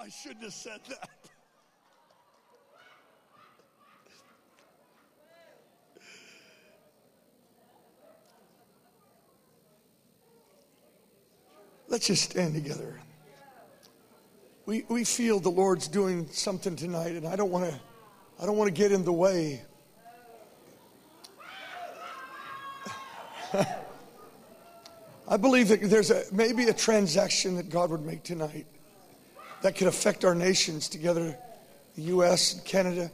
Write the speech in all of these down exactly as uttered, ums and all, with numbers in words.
I shouldn't have said that. Let's just stand together. We we feel the Lord's doing something tonight, and I don't want to I don't want to get in the way. I believe that there's a maybe a transaction that God would make tonight that could affect our nations together, the U S and Canada.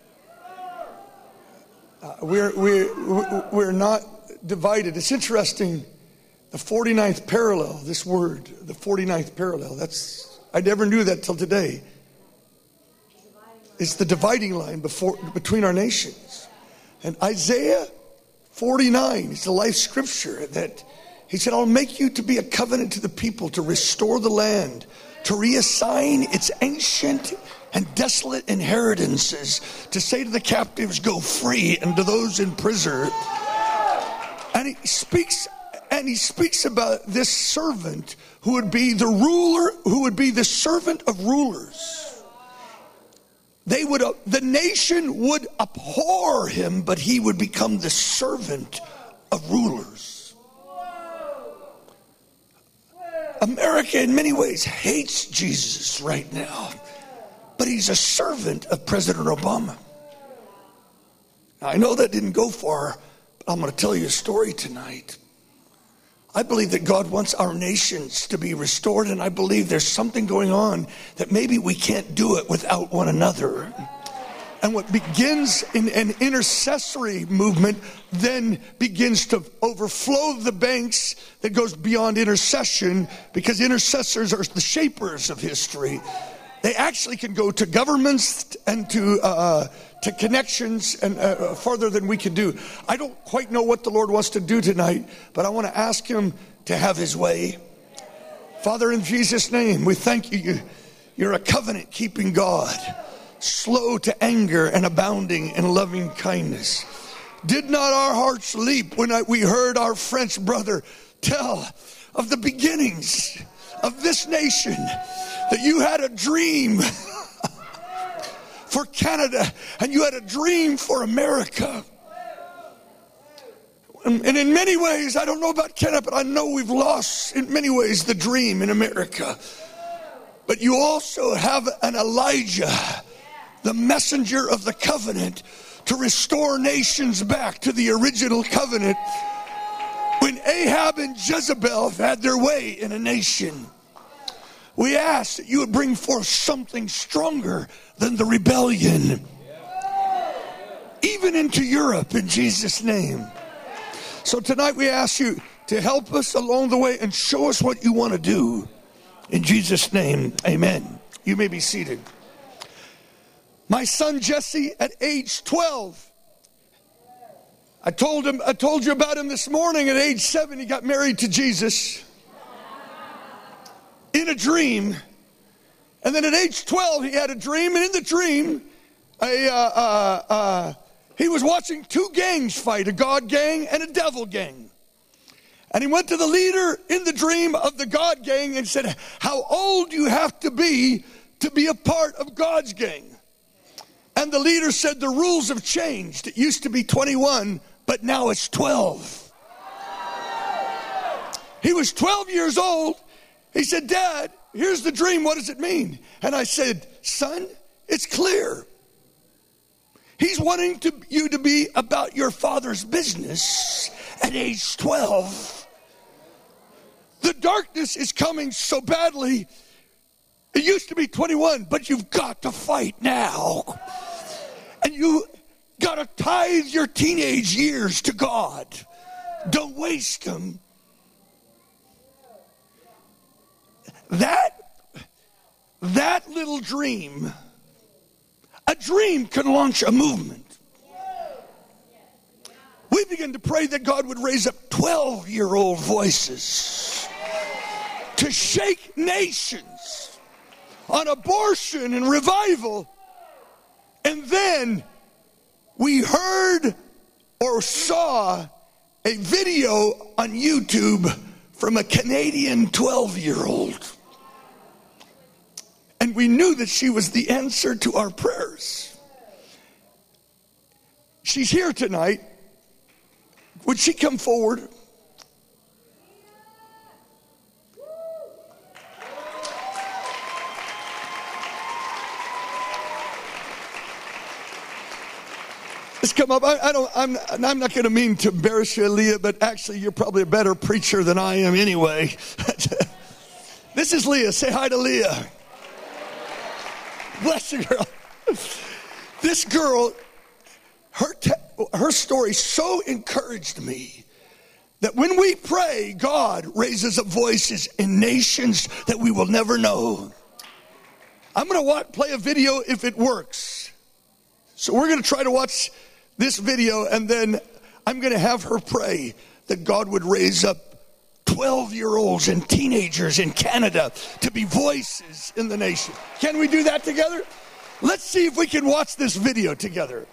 Uh, we're we're we're not divided. It's interesting. The forty-ninth parallel, this word, the forty-ninth parallel, that's, I never knew that till today. It's the dividing line before, between our nations. And Isaiah forty-nine is the life scripture that he said, I'll make you to be a covenant to the people, to restore the land, to reassign its ancient and desolate inheritances, to say to the captives, go free, and to those in prison. And he speaks And he speaks about this servant who would be the ruler, who would be the servant of rulers. They would, uh, the nation would abhor him, but he would become the servant of rulers. America in many ways hates Jesus right now, but he's a servant of President Obama. Now, I know that didn't go far, but I'm going to tell you a story tonight. I believe that God wants our nations to be restored, and I believe there's something going on that maybe we can't do it without one another. And what begins in an intercessory movement then begins to overflow the banks that goes beyond intercession, because intercessors are the shapers of history. They actually can go to governments and to uh, to connections and uh, farther than we can do. I don't quite know what the Lord wants to do tonight, but I want to ask him to have his way. Father, in Jesus' name, we thank you. You're a covenant-keeping God, slow to anger and abounding in loving kindness. Did not our hearts leap when I, we heard our French brother tell of the beginnings of this nation, that you had a dream for Canada and you had a dream for America. And, and in many ways, I don't know about Canada, but I know we've lost in many ways the dream in America. But you also have an Elijah, the messenger of the covenant, to restore nations back to the original covenant when Ahab and Jezebel had their way in a nation. We ask that you would bring forth something stronger than the rebellion, even into Europe, in Jesus' name. So tonight we ask you to help us along the way and show us what you want to do. In Jesus' name, amen. You may be seated. My son Jesse, at age twelve, I told him, I told you about him this morning. At age seven, he got married to Jesus in a dream. And then at age twelve, he had a dream. And in the dream, a, uh, uh, uh, he was watching two gangs fight, a God gang and a devil gang. And he went to the leader in the dream of the God gang and said, how old do you have to be to be a part of God's gang? And the leader said, the rules have changed. It used to be twenty-one, but now it's twelve. He was twelve years old. He said, Dad, here's the dream. What does it mean? And I said, son, it's clear. He's wanting to, you to be about your father's business at age twelve. The darkness is coming so badly. It used to be twenty-one, but you've got to fight now. And you got to tithe your teenage years to God. Don't waste them. That, that little dream, a dream can launch a movement. We begin to pray that God would raise up twelve-year-old voices to shake nations on abortion and revival. And then we heard or saw a video on YouTube from a Canadian twelve-year-old. And and we knew that she was the answer to our prayers. She's here tonight. Would she come forward? Let's come up. I, I don't. I'm. I'm not going to mean to embarrass you, Leah, but actually, you're probably a better preacher than I am, anyway. This is Leah. Say hi to Leah. Bless you, girl. This girl, her te- her story so encouraged me that when we pray, God raises up voices in nations that we will never know. I'm going to watch, play a video if it works. So we're going to try to watch this video, and then I'm going to have her pray that God would raise up twelve-year-olds and teenagers in Canada to be voices in the nation. Can we do that together? Let's see if we can watch this video together.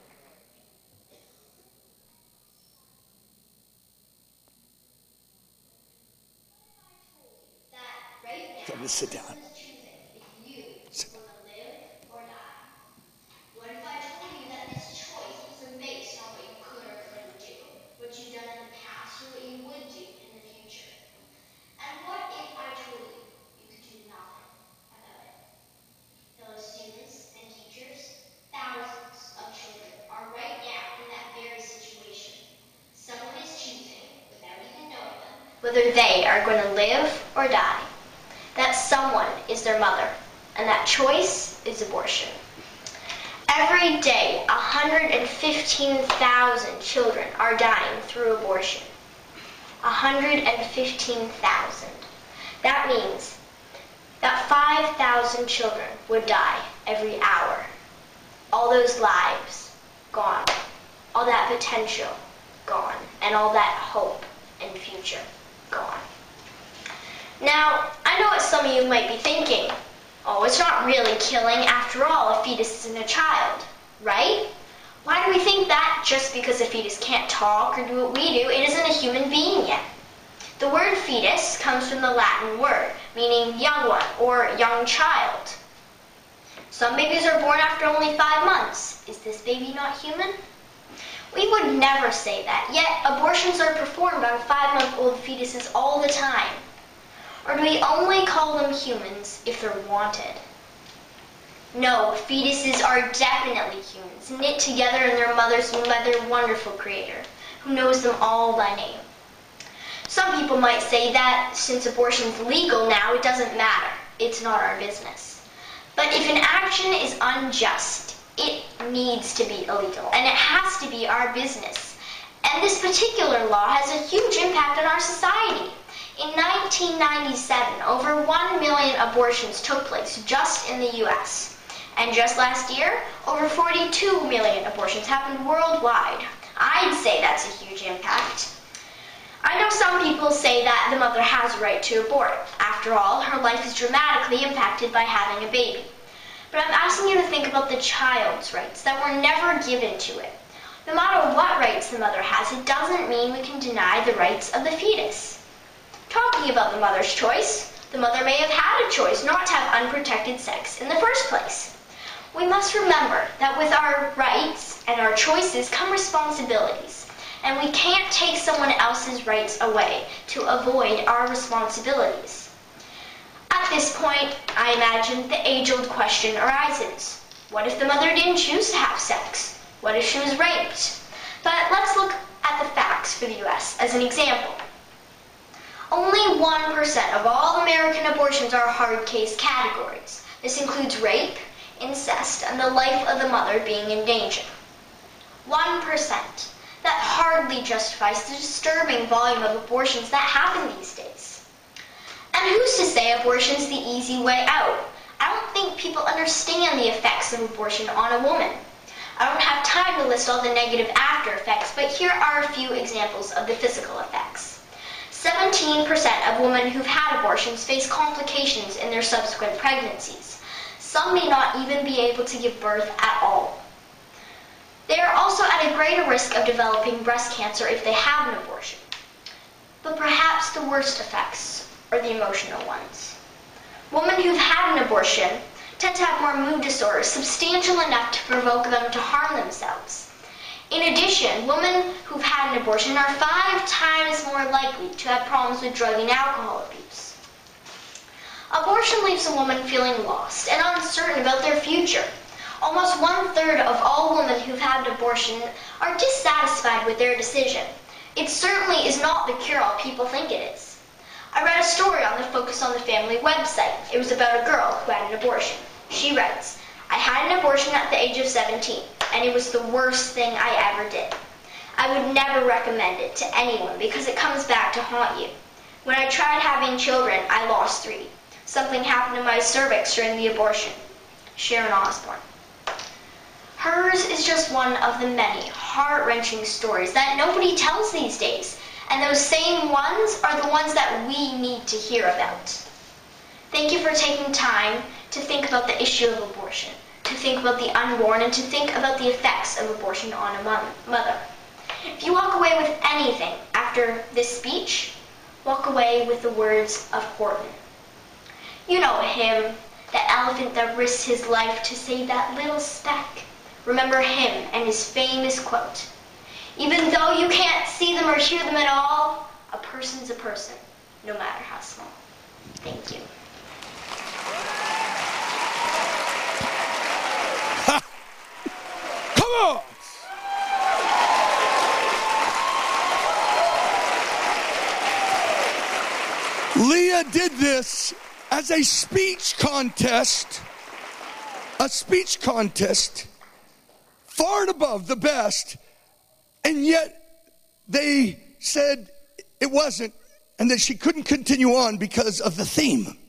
Come to sit down. Whether they are going to live or die. That someone is their mother, and that choice is abortion. Every day, one hundred fifteen thousand children are dying through abortion. one hundred fifteen thousand. That means that five thousand children would die every hour. All those lives gone. All that potential gone. And all that hope and future gone. Now, I know what some of you might be thinking. Oh, it's not really killing. After all, a fetus isn't a child, right? Why do we think that just because a fetus can't talk or do what we do, it isn't a human being yet? The word fetus comes from the Latin word, meaning young one or young child. Some babies are born after only five months. Is this baby not human? We would never say that, yet abortions are performed on five-month-old fetuses all the time. Or do we only call them humans if they're wanted? No, fetuses are definitely humans, knit together in their mother's womb by their wonderful creator, who knows them all by name. Some people might say that since abortion's legal now, it doesn't matter. It's not our business. But if an action is unjust, it needs to be illegal, and it has to be our business. And this particular law has a huge impact on our society. In nineteen ninety-seven, over one million abortions took place just in the U S. And just last year, over forty-two million abortions happened worldwide. I'd say that's a huge impact. I know some people say that the mother has a right to abort. After all, her life is dramatically impacted by having a baby. But I'm asking you to think about the child's rights that were never given to it. No matter what rights the mother has, it doesn't mean we can deny the rights of the fetus. Talking about the mother's choice, the mother may have had a choice not to have unprotected sex in the first place. We must remember that with our rights and our choices come responsibilities, and we can't take someone else's rights away to avoid our responsibilities. At this point, I imagine the age-old question arises. What if the mother didn't choose to have sex? What if she was raped? But let's look at the facts for the U S as an example. Only one percent of all American abortions are hard case categories. This includes rape, incest, and the life of the mother being in danger. one percent. That hardly justifies the disturbing volume of abortions that happen these days. And who's to say abortion's the easy way out? I don't think people understand the effects of abortion on a woman. I don't have time to list all the negative after effects, but here are a few examples of the physical effects. seventeen percent of women who've had abortions face complications in their subsequent pregnancies. Some may not even be able to give birth at all. They are also at a greater risk of developing breast cancer if they have an abortion. But perhaps the worst effects are the emotional ones. Women who've had an abortion tend to have more mood disorders substantial enough to provoke them to harm themselves. In addition, women who've had an abortion are five times more likely to have problems with drug and alcohol abuse. Abortion leaves a woman feeling lost and uncertain about their future. Almost one-third of all women who've had an abortion are dissatisfied with their decision. It certainly is not the cure-all people think it is. I read a story on the Focus on the Family website. It was about a girl who had an abortion. She writes, "I had an abortion at the age of seventeen, and it was the worst thing I ever did. I would never recommend it to anyone because it comes back to haunt you. When I tried having children, I lost three. Something happened to my cervix during the abortion." Sharon Osbourne. Hers is just one of the many heart-wrenching stories that nobody tells these days, and those same ones are the ones that we need to hear about. Thank you for taking time to think about the issue of abortion, to think about the unborn, and to think about the effects of abortion on a mother. If you walk away with anything after this speech, walk away with the words of Horton. You know him, the elephant that risked his life to save that little speck. Remember him and his famous quote, "Even though you can't see them or hear them at all, a person's a person, no matter how small." Thank you. Ha! Come on! Leah did this as a speech contest, a speech contest far and above the best, and yet they said it wasn't, and that she couldn't continue on because of the theme.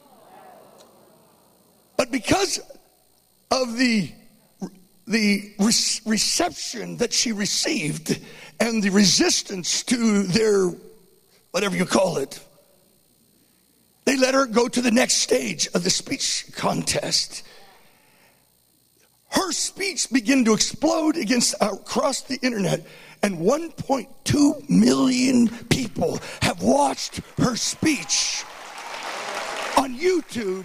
But because of the the re- reception that she received and the resistance to their, whatever you call it, they let her go to the next stage of the speech contest. Her speech began to explode against uh, across the internet, and one point two million people have watched her speech on YouTube.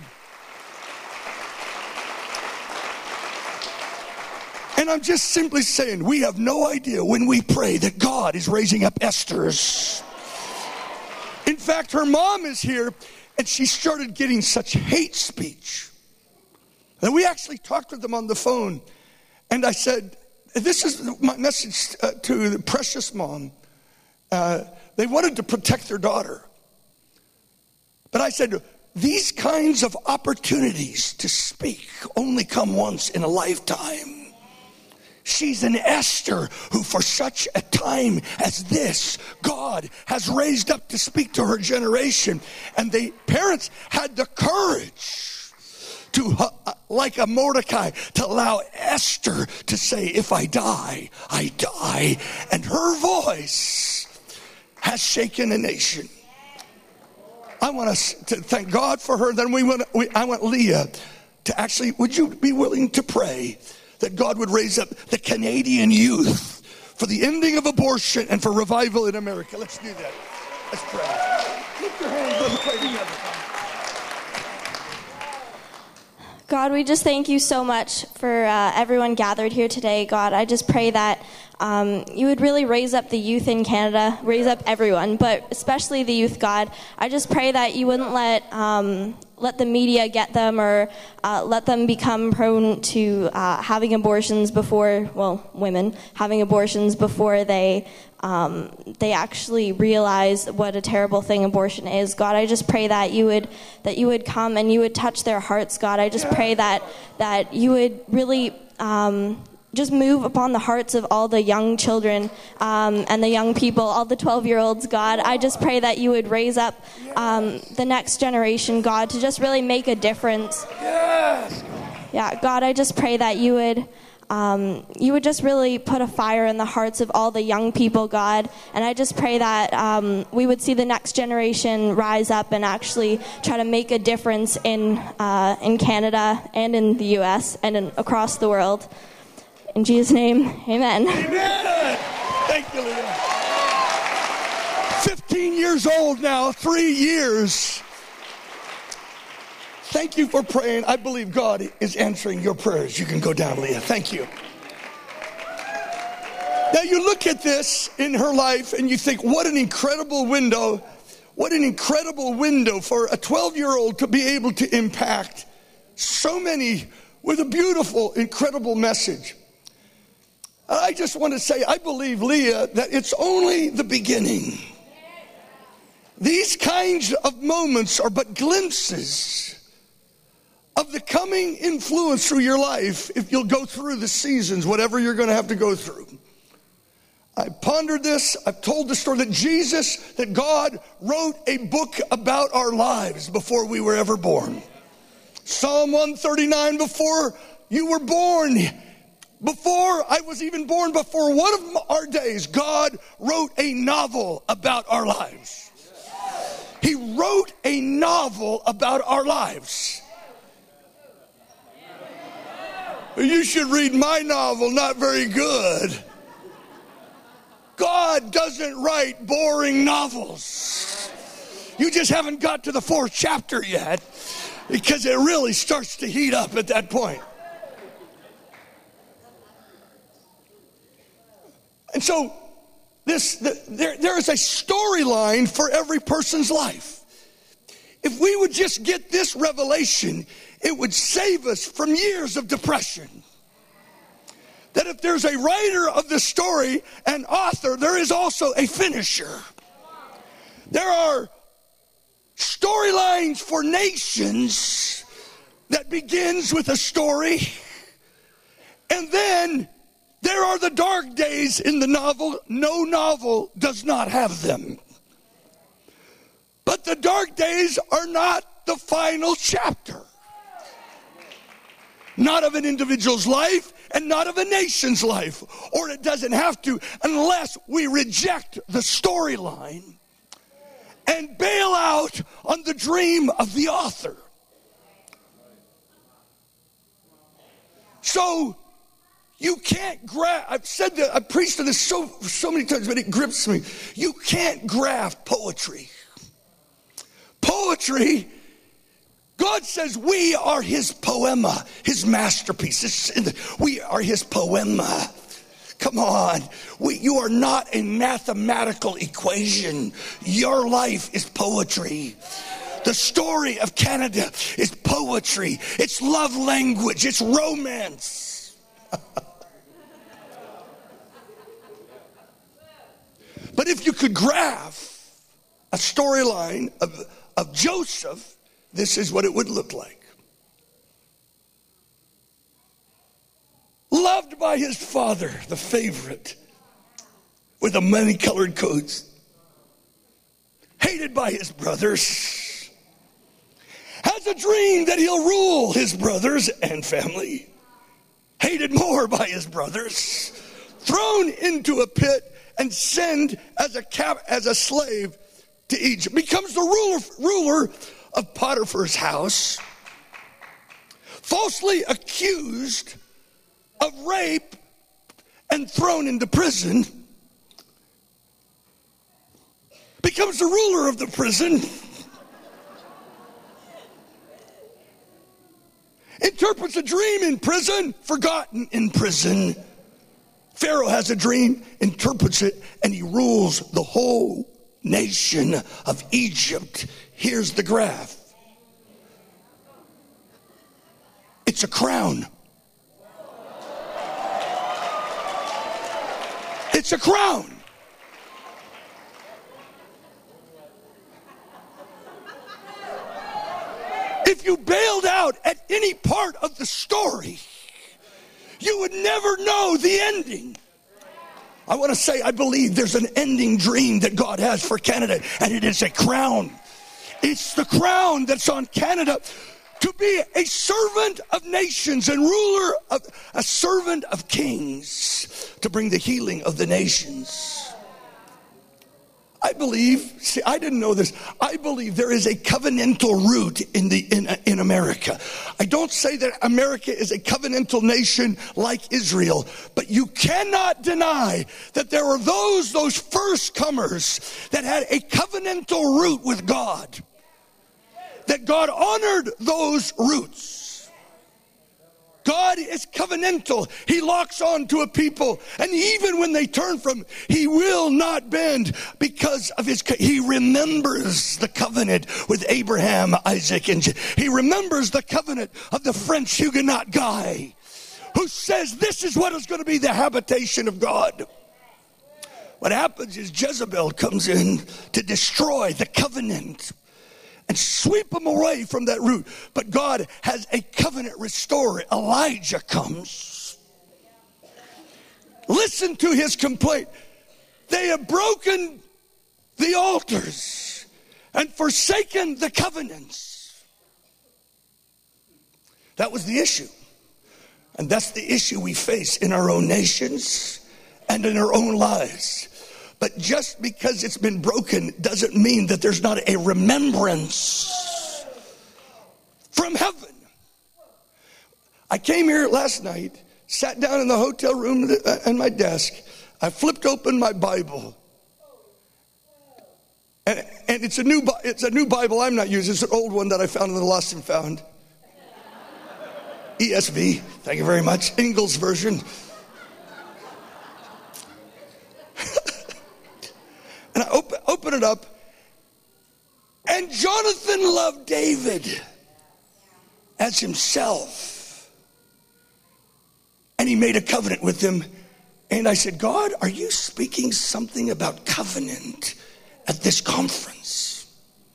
And I'm just simply saying, we have no idea when we pray that God is raising up Esthers. In fact, her mom is here, and she started getting such hate speech. And we actually talked with them on the phone, and I said, this is my message uh, to the precious mom. Uh, they wanted to protect their daughter. But I said, these kinds of opportunities to speak only come once in a lifetime. She's an Esther who for such a time as this, God has raised up to speak to her generation. And the parents had the courage to, uh, like a Mordecai, to allow Esther to say, if I die, I die. And her voice has shaken a nation. I want us to thank God for her. Then we want, we, I want Leah to actually, would you be willing to pray that God would raise up the Canadian youth for the ending of abortion and for revival in America? Let's do that. Let's pray. Lift your hands, let's pray together. God, we just thank you so much for uh, everyone gathered here today. God, I just pray that um, you would really raise up the youth in Canada, raise up everyone, but especially the youth, God. I just pray that you wouldn't let um, let the media get them or uh, let them become prone to uh, having abortions before, well, women having abortions before they um, they actually realize what a terrible thing abortion is. God, I just pray that you would that you would come and you would touch their hearts, God. I just pray that that you would really um, just move upon the hearts of all the young children um, and the young people, all the twelve-year-olds, God. I just pray that you would raise up um, the next generation, God, to just really make a difference. Yes. Yeah, God, I just pray that you would um, you would just really put a fire in the hearts of all the young people, God. And I just pray that um, we would see the next generation rise up and actually try to make a difference in uh, in Canada and in the U S and in, across the world. In Jesus' name, amen. Amen. Thank you, Leah. fifteen years old now, three years. thank you for praying. I believe God is answering your prayers. You can go down, Leah. Thank you. Now you look at this in her life and you think, what an incredible window. What an incredible window for a twelve-year-old to be able to impact so many with a beautiful, incredible message. I just want to say, I believe, Leah, that it's only the beginning. These kinds of moments are but glimpses of the coming influence through your life if you'll go through the seasons, whatever you're going to have to go through. I pondered this. I've told the story that Jesus, that God wrote a book about our lives before we were ever born. Psalm one thirty-nine, before you were born, before I was even born, before one of our days, God wrote a novel about our lives. He wrote a novel about our lives. You should read my novel, not very good. God doesn't write boring novels. You just haven't got to the fourth chapter yet, because it really starts to heat up at that point. And so this the, there, there is a storyline for every person's life. If we would just get this revelation, it would save us from years of depression. That if there's a writer of the story, an author, there is also a finisher. There are storylines for nations that begins with a story, and then there are the dark days in the novel. No novel does not have them. But the dark days are not the final chapter. Not of an individual's life, and not of a nation's life. Or it doesn't have to, unless we reject the storyline and bail out on the dream of the author. So you can't graft. I've said that, I've preached this so so many times, but it grips me. You can't graft poetry. Poetry, God says we are his poema, his masterpiece. We are his poema. Come on. We, you are not a mathematical equation. Your life is poetry. The story of Canada is poetry. It's love language. It's romance. But if you could graph a storyline of, of Joseph, this is what it would look like. Loved by his father, the favorite, with the many-colored coats. Hated by his brothers. Has a dream that he'll rule his brothers and family. Hated more by his brothers. Thrown into a pit and sent as a cap, as a slave to Egypt. Becomes the ruler, ruler of Potiphar's house. Falsely accused of rape and thrown into prison. Becomes the ruler of the prison. Interprets a dream in prison, forgotten in prison. Pharaoh has a dream, interprets it, and he rules the whole nation of Egypt. Here's the graph. It's a crown. It's a crown. If you bailed out at any part of the story, you would never know the ending. I want to say, I believe there's an ending dream that God has for Canada, and it is a crown. It's the crown that's on Canada to be a servant of nations and ruler of a servant of kings to bring the healing of the nations. I believe, see, I didn't know this. I believe there is a covenantal root in the in, in America. I don't say that America is a covenantal nation like Israel, but you cannot deny that there were those, those first comers that had a covenantal root with God. that God honored those roots. God is covenantal. He locks on to a people. And even when they turn from him, he will not bend because of his, he remembers the covenant with Abraham, Isaac, and he remembers the covenant of the French Huguenot guy who says this is what is going to be the habitation of God. What happens is Jezebel comes in to destroy the covenant and sweep them away from that root. But God has a covenant restorer. Elijah comes. Listen to his complaint. They have broken the altars and forsaken the covenants. That was the issue. And that's the issue we face in our own nations and in our own lives. But just because it's been broken doesn't mean that there's not a remembrance from heaven. I came here last night, sat down in the hotel room at my desk. I flipped open my Bible. And, and it's a new it's a new Bible I'm not using. It's an old one that I found in the Lost and Found. E S V, thank you very much. Ingalls version. And I open, open it up, and Jonathan loved David as himself. And he made a covenant with him. And I said, God, are you speaking something about covenant at this conference?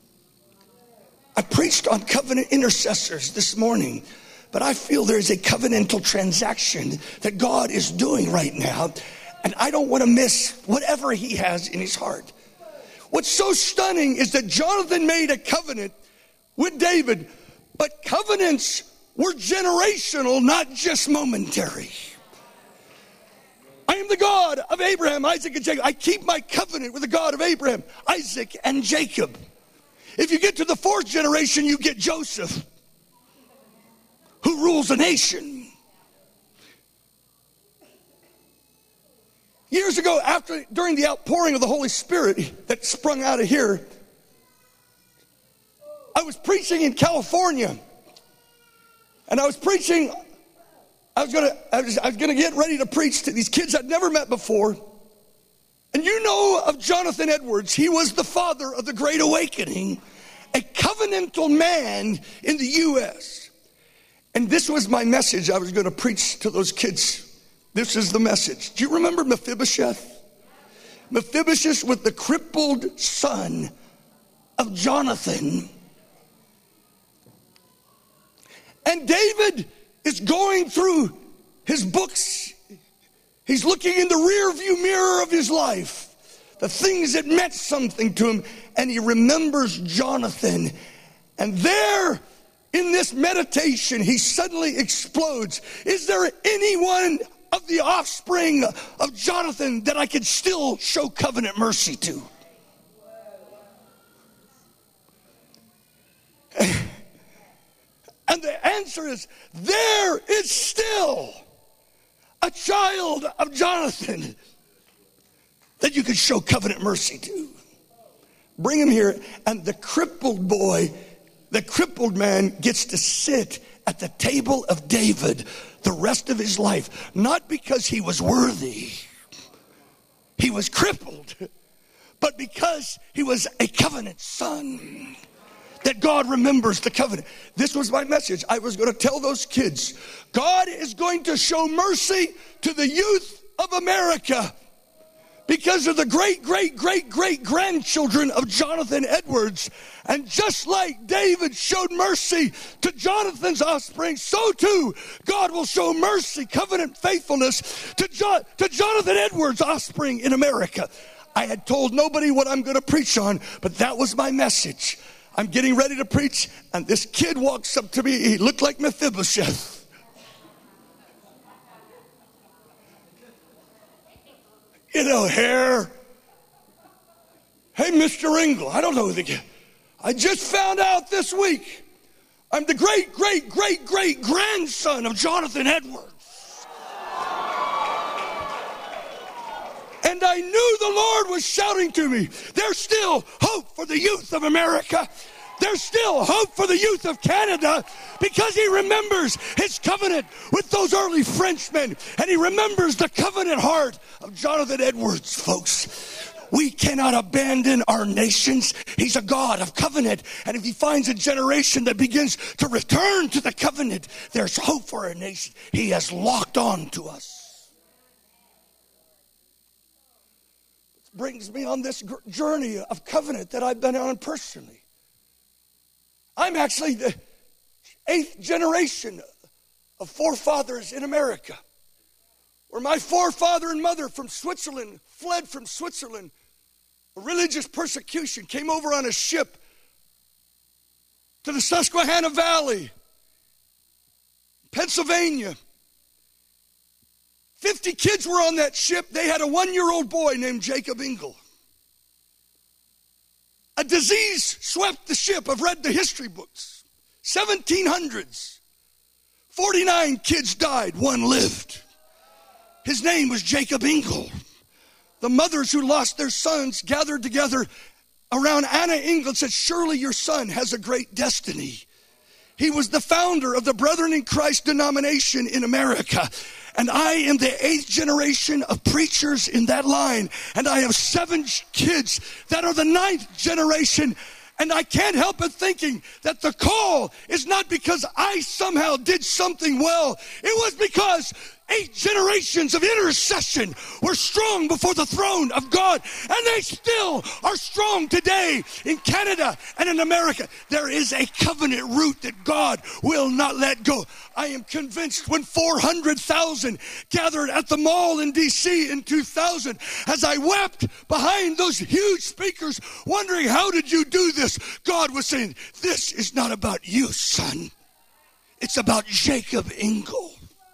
I preached on covenant intercessors this morning, but I feel there is a covenantal transaction that God is doing right now. And I don't want to miss whatever he has in his heart. What's so stunning is that Jonathan made a covenant with David, but covenants were generational, not just momentary. I am the God of Abraham, Isaac, and Jacob. I keep my covenant with the God of Abraham, Isaac, and Jacob. If you get to the fourth generation, you get Joseph, who rules a nation. Years ago, after during the outpouring of the Holy Spirit that sprung out of here, I was preaching in California, and I was preaching. I was gonna, I was, I was gonna get ready to preach to these kids I'd never met before. And you know of Jonathan Edwards? He was the father of the Great Awakening, a covenantal man in the U S And this was my message I was going to preach to those kids. This is the message. Do you remember Mephibosheth? Mephibosheth was the crippled son of Jonathan. And David is going through his books. He's looking in the rear view mirror of his life, the things that meant something to him, and he remembers Jonathan. And there in this meditation, he suddenly explodes. Is there anyone of the offspring of Jonathan that I could still show covenant mercy to? And the answer is, there is still a child of Jonathan that you could show covenant mercy to. Bring him here, and the crippled boy, the crippled man gets to sit at the table of David the rest of his life, not because he was worthy, he was crippled, but because he was a covenant son, that God remembers the covenant. This was my message. I was going to tell those kids, God is going to show mercy to the youth of America because of the great, great, great, great grandchildren of Jonathan Edwards. And just like David showed mercy to Jonathan's offspring, so too God will show mercy, covenant faithfulness to, jo- to Jonathan Edwards' offspring in America. I had told nobody what I'm going to preach on, but that was my message. I'm getting ready to preach, and this kid walks up to me. He looked like Mephibosheth. You know, hair. Hey, Mister Engel, I don't know who the kid. I just found out this week I'm the great, great, great, great grandson of Jonathan Edwards. And I knew the Lord was shouting to me, there's still hope for the youth of America. There's still hope for the youth of Canada because he remembers his covenant with those early Frenchmen, and he remembers the covenant heart of Jonathan Edwards, folks. We cannot abandon our nations. He's a God of covenant, and if he finds a generation that begins to return to the covenant, there's hope for our nation. He has locked on to us. It brings me on this journey of covenant that I've been on personally. I'm actually the eighth generation of forefathers in America, where my forefather and mother from Switzerland fled from Switzerland. A religious persecution came over on a ship to the Susquehanna Valley, Pennsylvania. Fifty kids were on that ship. They had a one-year-old boy named Jacob Ingle. A disease swept the ship. I've read the history books. seventeen hundreds. forty-nine kids died, one lived. His name was Jacob Ingle. The mothers who lost their sons gathered together around Anna Ingle and said, surely your son has a great destiny. He was the founder of the Brethren in Christ denomination in America. And I am the eighth generation of preachers in that line. And I have seven kids that are the ninth generation. And I can't help but thinking that the call is not because I somehow did something well. It was because eight generations of intercession were strong before the throne of God. And they still are strong today in Canada and in America. There is a covenant root that God will not let go. I am convinced when four hundred thousand gathered at the mall in D C in two thousand, as I wept behind those huge speakers, wondering, how did you do this? God was saying, this is not about you, son. It's about Jacob Ingle.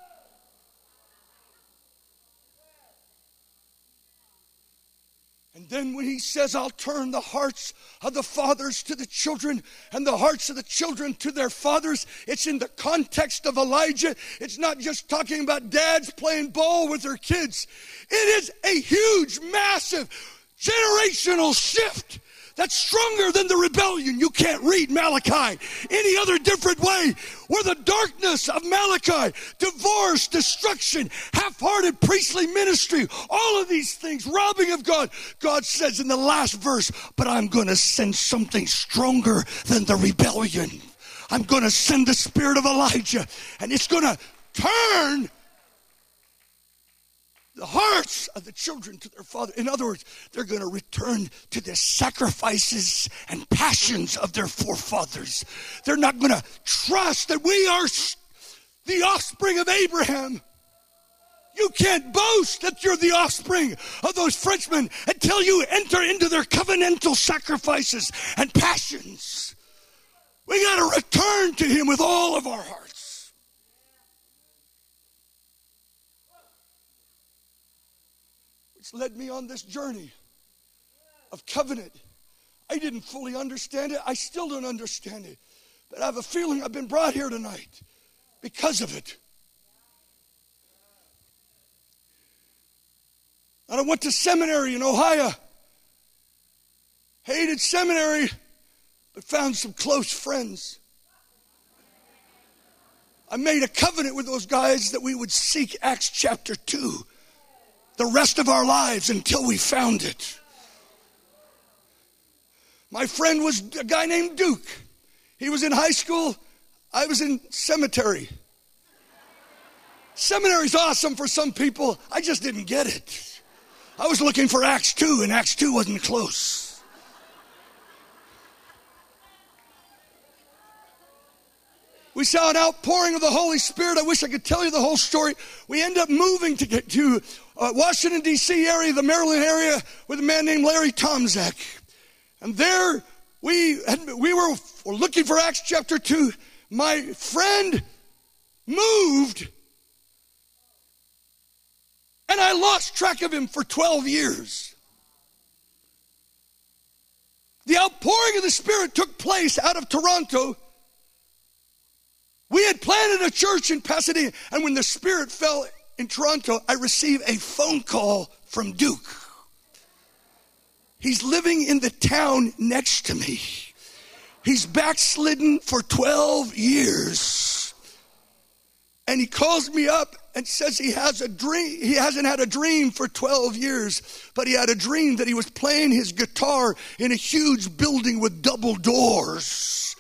And then when he says, I'll turn the hearts of the fathers to the children and the hearts of the children to their fathers, it's in the context of Elijah. It's not just talking about dads playing ball with their kids. It is a huge, massive, generational shift that's stronger than the rebellion. You can't read Malachi any other different way. Where the darkness of Malachi, divorce, destruction, half-hearted priestly ministry, all of these things, robbing of God. God says in the last verse, but I'm going to send something stronger than the rebellion. I'm going to send the spirit of Elijah, and it's going to turn the hearts of the children to their father. In other words, they're going to return to the sacrifices and passions of their forefathers. They're not going to trust that we are the offspring of Abraham. You can't boast that you're the offspring of those Frenchmen until you enter into their covenantal sacrifices and passions. We got to return to him with all of our hearts. Led me on this journey of covenant. I didn't fully understand it. I still don't understand it. But I have a feeling I've been brought here tonight because of it. And I went to seminary in Ohio. Hated seminary, but found some close friends. I made a covenant with those guys that we would seek Acts chapter two. The rest of our lives until we found it. My friend was a guy named Duke. He was in high school. I was in cemetery. Seminary's awesome for some people. I just didn't get it. I was looking for Acts two, and Acts two wasn't close. We saw an outpouring of the Holy Spirit. I wish I could tell you the whole story. We end up moving to get to uh, Washington, D C area, the Maryland area, with a man named Larry Tomczak. And there we had, we were, were looking for Acts chapter two. My friend moved, and I lost track of him for twelve years. The outpouring of the Spirit took place out of Toronto. We had planted a church in Pasadena, and when the Spirit fell in Toronto, I received a phone call from Duke. He's living in the town next to me. He's backslidden for twelve years. And he calls me up and says he has a dream. He hasn't had a dream for twelve years, but he had a dream that he was playing his guitar in a huge building with double doors.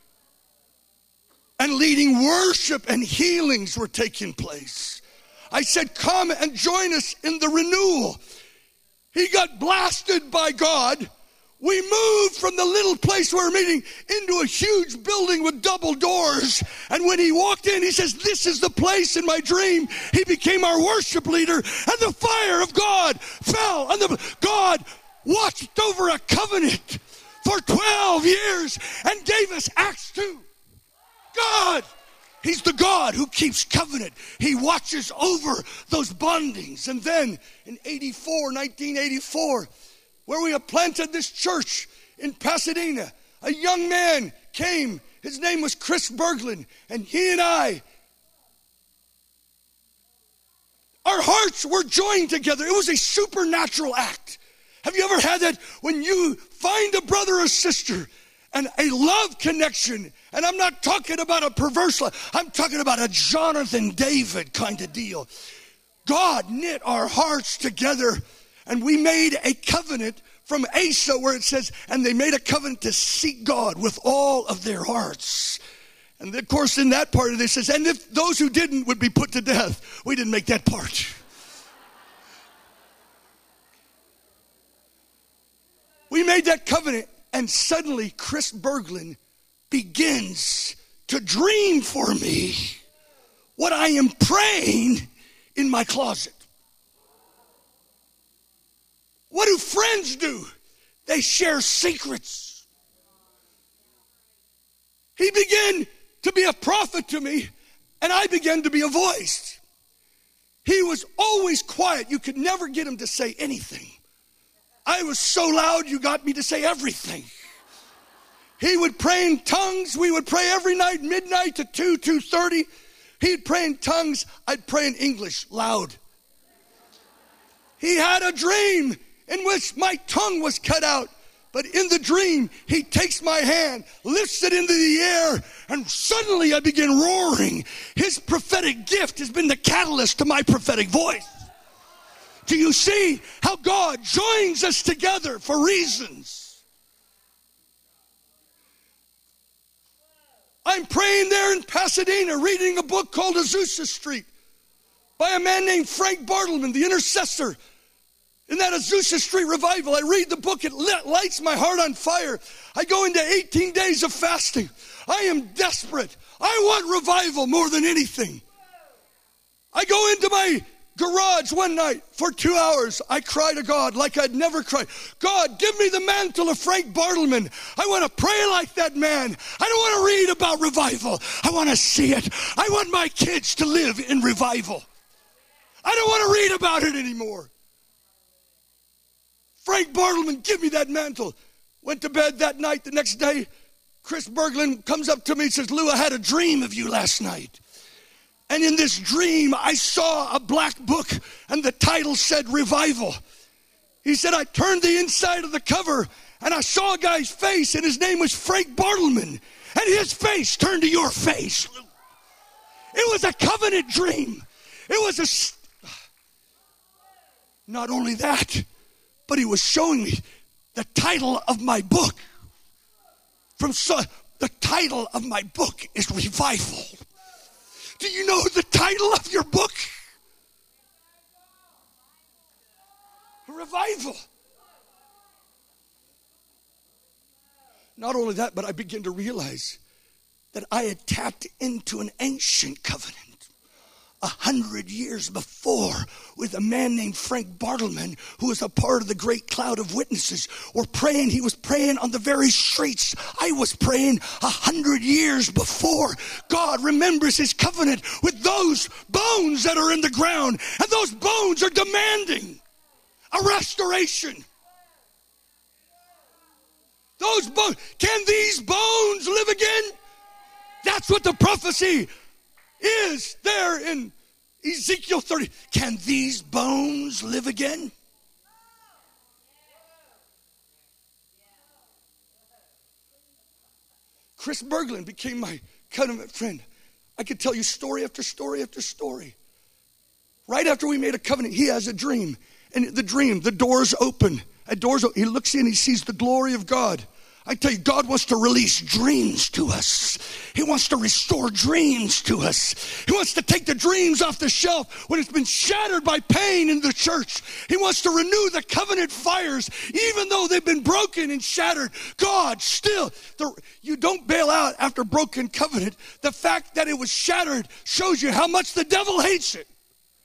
And leading worship and healings were taking place. I said, come and join us in the renewal. He got blasted by God. We moved from the little place we were meeting into a huge building with double doors. And when he walked in, he says, this is the place in my dream. He became our worship leader, and the fire of God fell. And the, God watched over a covenant for twelve years and gave us Acts two. God, he's the God who keeps covenant. He watches over those bondings. And then in eighty-four, nineteen eighty-four, where we have planted this church in Pasadena, a young man came. His name was Chris Berglund, and he and I, our hearts were joined together. It was a supernatural act. Have you ever had that when you find a brother or sister and a love connection? And I'm not talking about a perverse love. I'm talking about a Jonathan David kind of deal. God knit our hearts together. And we made a covenant from Asa where it says, and they made a covenant to seek God with all of their hearts. And of course in that part of it says, and if those who didn't would be put to death. We didn't make that part. We made that covenant, and suddenly Chris Berglund begins to dream for me what I am praying in my closet. What do friends do? They share secrets. He began to be a prophet to me, and I began to be a voice. He was always quiet. You could never get him to say anything. I was so loud, you got me to say everything. He would pray in tongues. We would pray every night, midnight to two, two thirty. He'd pray in tongues. I'd pray in English, loud. He had a dream in which my tongue was cut out. But in the dream, he takes my hand, lifts it into the air, and suddenly I begin roaring. His prophetic gift has been the catalyst to my prophetic voice. Do you see how God joins us together for reasons? I'm praying there in Pasadena, reading a book called Azusa Street by a man named Frank Bartleman, the intercessor. In that Azusa Street revival, I read the book. It lights my heart on fire. I go into eighteen days of fasting. I am desperate. I want revival more than anything. I go into my garage one night for two hours. I cry to God like I'd never cried. God, give me the mantle of Frank Bartleman. I want to pray like that man. I don't want to read about revival. I want to see it. I want my kids to live in revival. I don't want to read about it anymore. Frank Bartleman, give me that mantle. Went to bed that night. The next day, Chris Berglund comes up to me and says, Lou, I had a dream of you last night. And in this dream, I saw a black book, and the title said Revival. He said, I turned the inside of the cover, and I saw a guy's face, and his name was Frank Bartleman. And his face turned to your face, Lou. It was a covenant dream. It was a... Not only that, but he was showing me the title of my book. From so, the title of my book is Revival. Do you know the title of your book? Revival. Not only that, but I began to realize that I had tapped into an ancient covenant. A hundred years before, with a man named Frank Bartleman, who was a part of the great cloud of witnesses, were praying. He was praying on the very streets I was praying a hundred years before. God remembers his covenant with those bones that are in the ground, and those bones are demanding a restoration. Those bones, can these bones live again? That's what the prophecy is there in Ezekiel thirty. Can these bones live again? Chris Berglund became my covenant friend. I could tell you story after story after story. Right after we made a covenant, he has a dream. And the dream, the doors open. A doors open. He looks in, he sees the glory of God. I tell you, God wants to release dreams to us. He wants to restore dreams to us. He wants to take the dreams off the shelf when it's been shattered by pain in the church. He wants to renew the covenant fires, even though they've been broken and shattered. God still, the, you don't bail out after broken covenant. The fact that it was shattered shows you how much the devil hates it.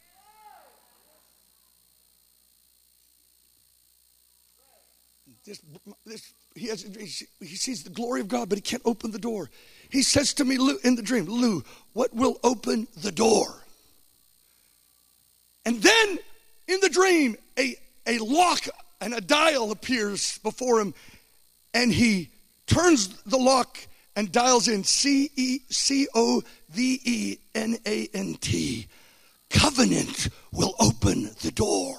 This, this, he, has, he sees the glory of God, but he can't open the door. He says to me Lou, in the dream, Lou, what will open the door? And then in the dream, a, a lock and a dial appears before him, and he turns the lock and dials in C E C O V E N A N T. Covenant will open the door.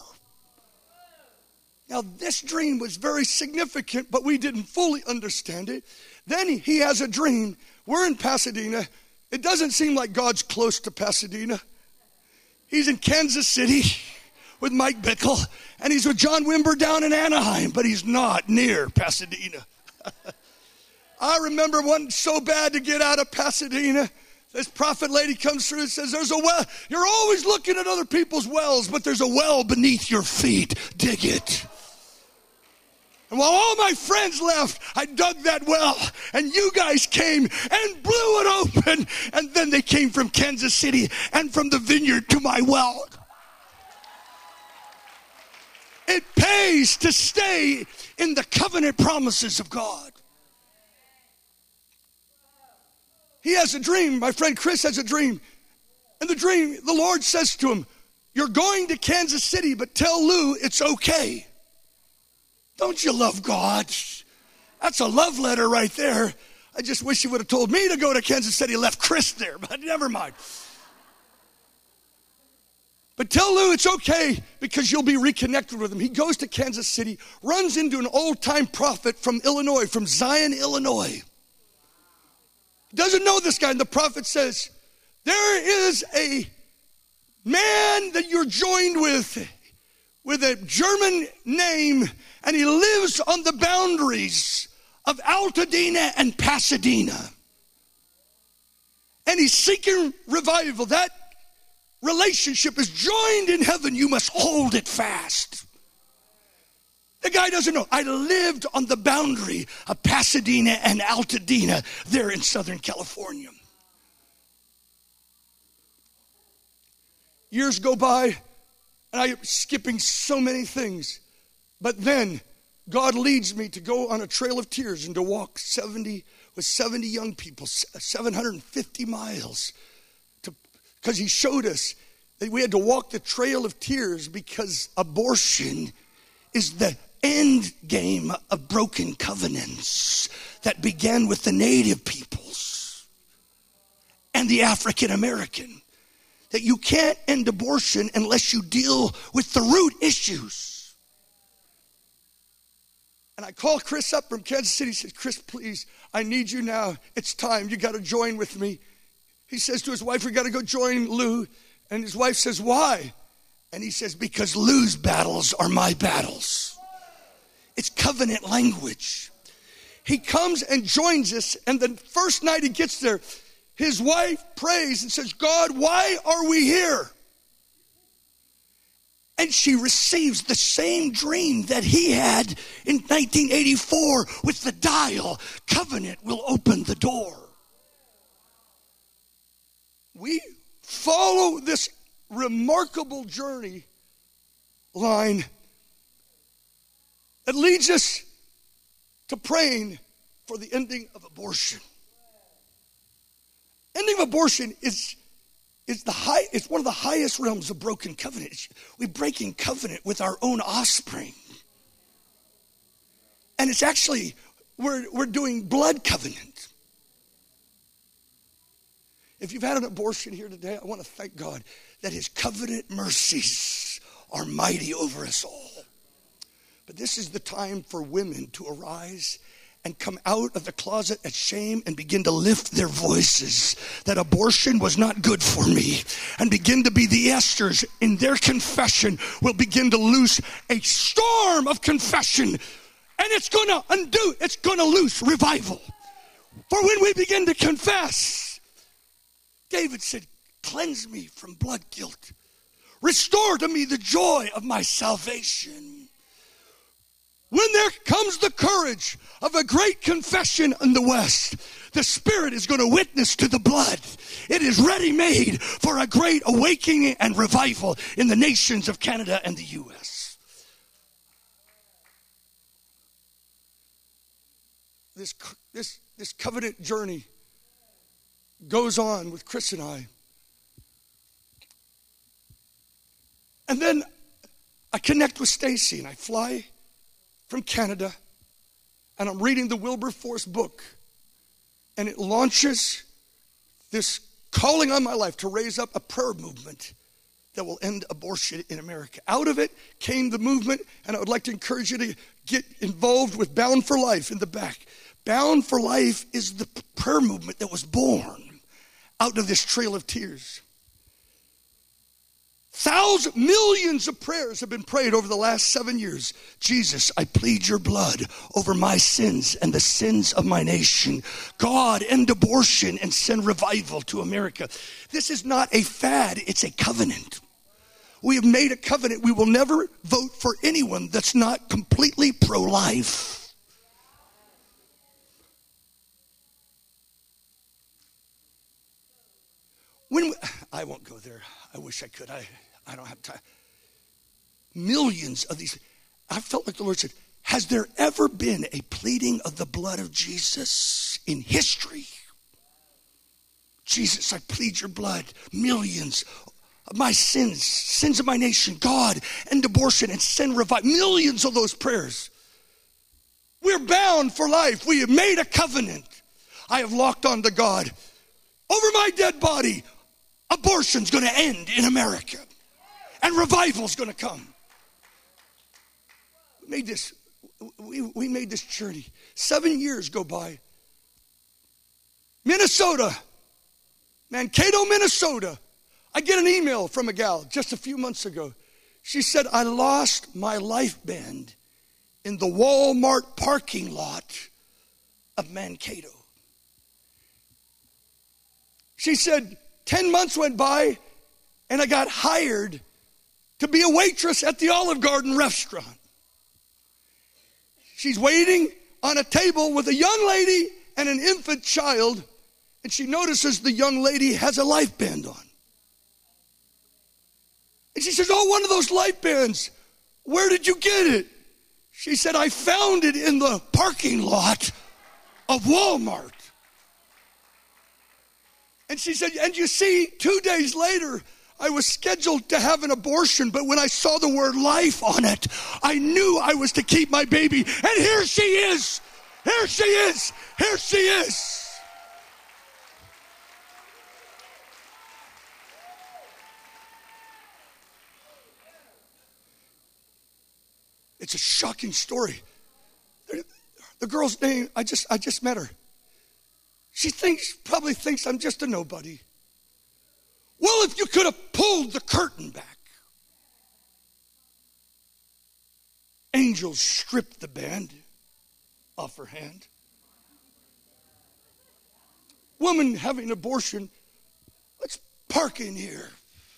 Now, this dream was very significant, but we didn't fully understand it. Then he, he has a dream. We're in Pasadena. It doesn't seem like God's close to Pasadena. He's in Kansas City with Mike Bickle, and he's with John Wimber down in Anaheim, but he's not near Pasadena. I remember wanting so bad to get out of Pasadena. This prophet lady comes through and says, there's a well. You're always looking at other people's wells, but there's a well beneath your feet. Dig it. And while all my friends left, I dug that well, and you guys came and blew it open. And then they came from Kansas City and from the vineyard to my well. It pays to stay in the covenant promises of God. He has a dream. My friend Chris has a dream. And the dream, the Lord says to him, you're going to Kansas City, but tell Lou it's okay. Don't you love God? That's a love letter right there. I just wish he would have told me to go to Kansas City and left Chris there, but never mind. But tell Lou it's okay because you'll be reconnected with him. He goes to Kansas City, runs into an old-time prophet from Illinois, from Zion, Illinois. Doesn't know this guy, and the prophet says, there is a man that you're joined with, with a German name, and he lives on the boundaries of Altadena and Pasadena. And he's seeking revival. That relationship is joined in heaven. You must hold it fast. The guy doesn't know. I lived on the boundary of Pasadena and Altadena there in Southern California. Years go by, and I'm skipping so many things. But then God leads me to go on a trail of tears and to walk seventy with seventy young people, seven hundred fifty miles. Because he showed us that we had to walk the trail of tears because abortion is the end game of broken covenants that began with the native peoples and the African American. That you can't end abortion unless you deal with the root issues. And I called Chris up from Kansas City. He said, Chris, please, I need you now. It's time. You got to join with me. He says to his wife, we got to go join Lou. And his wife says, why? And he says, because Lou's battles are my battles. It's covenant language. He comes and joins us, and the first night he gets there, his wife prays and says, God, why are we here? And she receives the same dream that he had in nineteen eighty-four with the dial. Covenant will open the door. We follow this remarkable journey line that leads us to praying for the ending of abortion. Ending of abortion is, is the high, it's one of the highest realms of broken covenant. It's, we break in covenant with our own offspring. And it's actually, we're, we're doing blood covenant. If you've had an abortion here today, I want to thank God that his covenant mercies are mighty over us all. But this is the time for women to arise and come out of the closet at shame and begin to lift their voices that abortion was not good for me, and begin to be the Esthers in their confession, will begin to loose a storm of confession, and it's going to undo, it's going to loose revival. For when we begin to confess, David said, cleanse me from blood guilt. Restore to me the joy of my salvation. When there comes the courage of a great confession in the West, the Spirit is going to witness to the blood. It is ready made for a great awakening and revival in the nations of Canada and the U S. This, this, this covenant journey goes on with Chris and I. And then I connect with Stacy and I fly from Canada, and I'm reading the Wilberforce book, and it launches this calling on my life to raise up a prayer movement that will end abortion in America. Out of it came the movement, and I would like to encourage you to get involved with Bound for Life in the back. Bound for Life is the prayer movement that was born out of this trail of tears. Thousands, millions of prayers have been prayed over the last seven years. Jesus, I plead your blood over my sins and the sins of my nation. God, end abortion and send revival to America. This is not a fad, it's a covenant. We have made a covenant. We will never vote for anyone that's not completely pro-life. When we, I won't go there. I wish I could. I, I don't have time. Millions of these. I felt like the Lord said, has there ever been a pleading of the blood of Jesus in history? Jesus, I plead your blood. Millions of my sins, sins of my nation, God, end abortion and send revival. Millions of those prayers. We're bound for life. We have made a covenant. I have locked on to God. Over my dead body, abortion's going to end in America. And revival's going to come. We made this, we, we made this journey. Seven years go by. Minnesota, Mankato, Minnesota. I get an email from a gal just a few months ago. She said, I lost my life band in the Walmart parking lot of Mankato. She said, ten months went by and I got hired to be a waitress at the Olive Garden restaurant. She's waiting on a table with a young lady and an infant child, and she notices the young lady has a life band on. And she says, oh, one of those life bands. Where did you get it? She said, I found it in the parking lot of Walmart. And she said, and you see, two days later, I was scheduled to have an abortion, but when I saw the word life on it, I knew I was to keep my baby. And here she is. Here she is. Here she is. It's a shocking story. The girl's name, I just I just met her. She thinks, probably thinks I'm just a nobody. Well, if you could have pulled the curtain back. Angels stripped the band off her hand. Woman having abortion, let's park in here.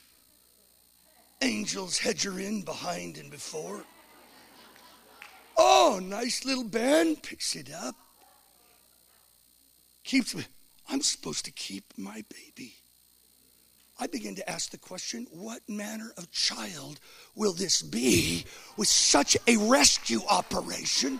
Angels hedge her in behind and before. Oh, nice little band, picks it up. Keeps me. I'm supposed to keep my baby. I begin to ask the question, what manner of child will this be with such a rescue operation?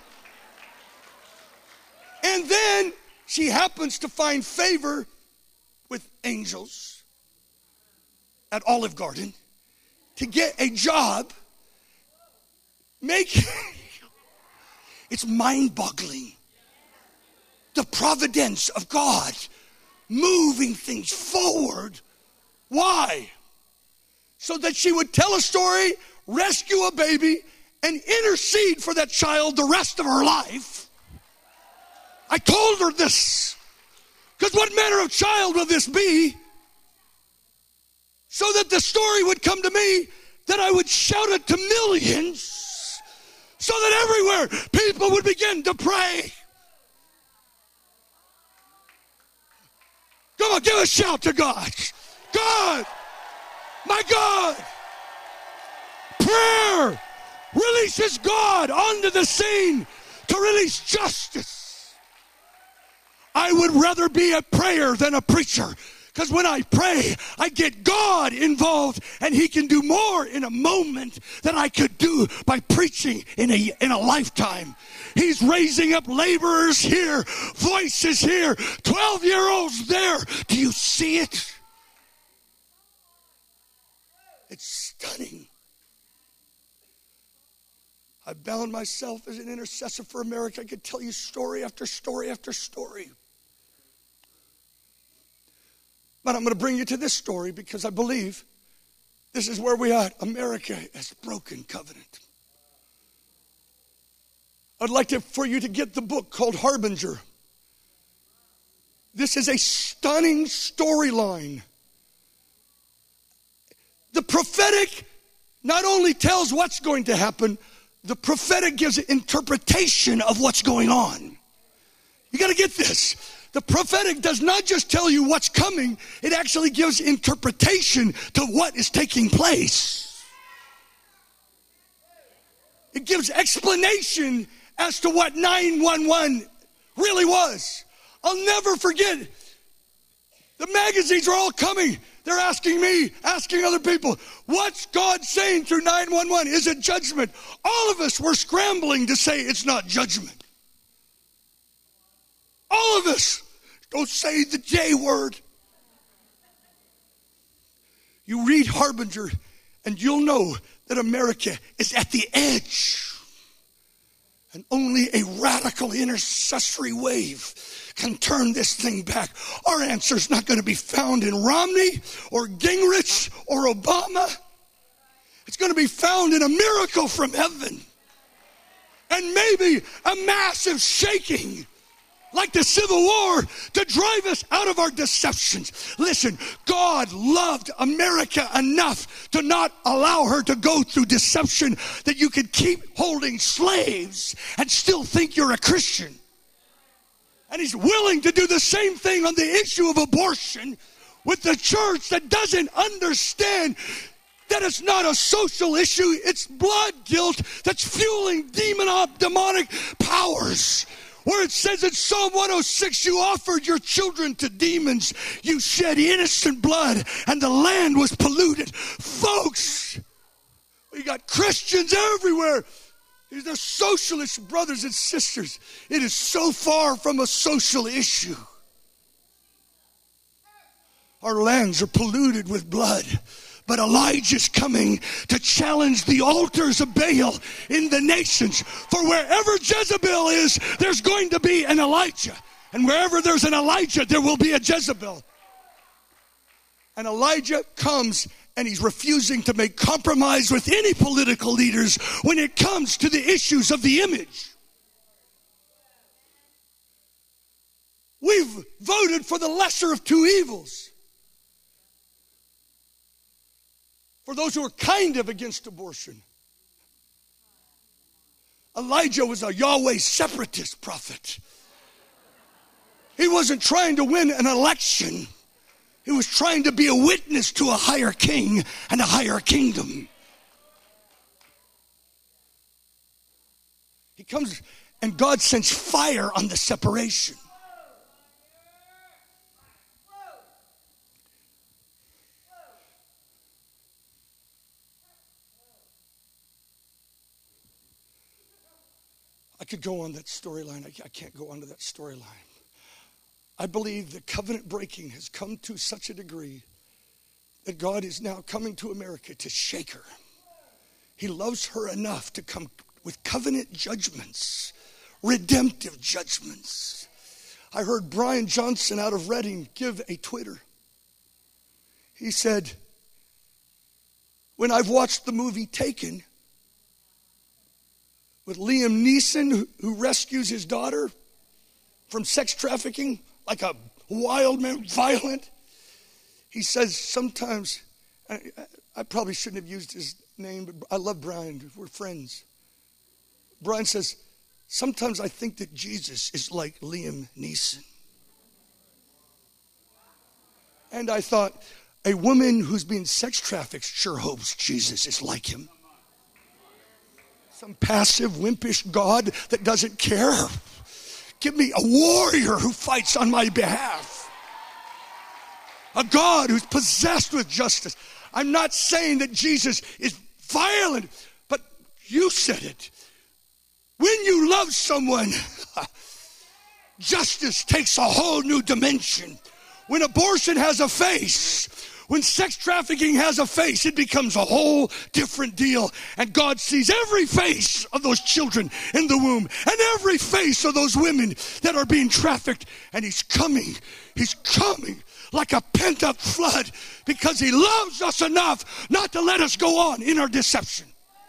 And then she happens to find favor with angels at Olive Garden to get a job. Make it's mind-boggling. The providence of God moving things forward. Why? So that she would tell a story, rescue a baby, and intercede for that child the rest of her life. I told her this. Because what manner of child will this be? So that the story would come to me, that I would shout it to millions, so that everywhere people would begin to pray. Come on, give a shout to God. God, my God. Prayer releases God onto the scene to release justice. I would rather be a prayer than a preacher, because when I pray, I get God involved, and he can do more in a moment than I could do by preaching in a, in a lifetime. He's raising up laborers here, voices here, twelve-year-olds there. Do you see it? It's stunning. I bound myself as an intercessor for America. I could tell you story after story after story. But I'm going to bring you to this story because I believe this is where we are. America has broken covenant. I'd like to, for you to get the book called Harbinger. This is a stunning storyline. The prophetic not only tells what's going to happen, the prophetic gives an interpretation of what's going on. You got to get this. The prophetic does not just tell you what's coming, it actually gives interpretation to what is taking place. It gives explanation as to what nine one one really was. I'll never forget, the magazines are all coming. They're asking me, asking other people, what's God saying through nine one one? Is it judgment? All of us were scrambling to say it's not judgment. All of us. Don't say the J word. You read Harbinger and you'll know that America is at the edge. And only a radical intercessory wave can turn this thing back. Our answer is not going to be found in Romney or Gingrich or Obama. It's going to be found in a miracle from heaven. And maybe a massive shaking like the Civil War to drive us out of our deceptions. Listen, God loved America enough to not allow her to go through deception that you could keep holding slaves and still think you're a Christian. And he's willing to do the same thing on the issue of abortion with the church that doesn't understand that it's not a social issue. It's blood guilt that's fueling demon, demonic powers. Where it says in Psalm one oh six, you offered your children to demons. You shed innocent blood and the land was polluted. Folks, we got Christians everywhere. These are socialist brothers and sisters. It is so far from a social issue. Our lands are polluted with blood. But Elijah's coming to challenge the altars of Baal in the nations. For wherever Jezebel is, there's going to be an Elijah. And wherever there's an Elijah, there will be a Jezebel. And Elijah comes and he's refusing to make compromise with any political leaders when it comes to the issues of the image. We've voted for the lesser of two evils. For those who are kind of against abortion. Elijah was a Yahweh separatist prophet. He wasn't trying to win an election. He was trying to be a witness to a higher king and a higher kingdom. He comes and God sends fire on the separation. I could go on that storyline. I can't go on to that storyline. I believe the covenant breaking has come to such a degree that God is now coming to America to shake her. He loves her enough to come with covenant judgments, redemptive judgments. I heard Brian Johnson out of Reading give a Twitter. He said, when I've watched the movie Taken, with Liam Neeson, who rescues his daughter from sex trafficking, like a wild man, violent. He says sometimes, I, I probably shouldn't have used his name, but I love Brian. We're friends. Brian says, sometimes I think that Jesus is like Liam Neeson. And I thought, a woman who's being sex trafficked sure hopes Jesus is like him. Some passive, wimpish God that doesn't care. Give me a warrior who fights on my behalf. A God who's possessed with justice. I'm not saying that Jesus is violent, but you said it. When you love someone, justice takes a whole new dimension. When abortion has a face, when sex trafficking has a face, it becomes a whole different deal. And God sees every face of those children in the womb and every face of those women that are being trafficked. And he's coming, he's coming like a pent-up flood because he loves us enough not to let us go on in our deception.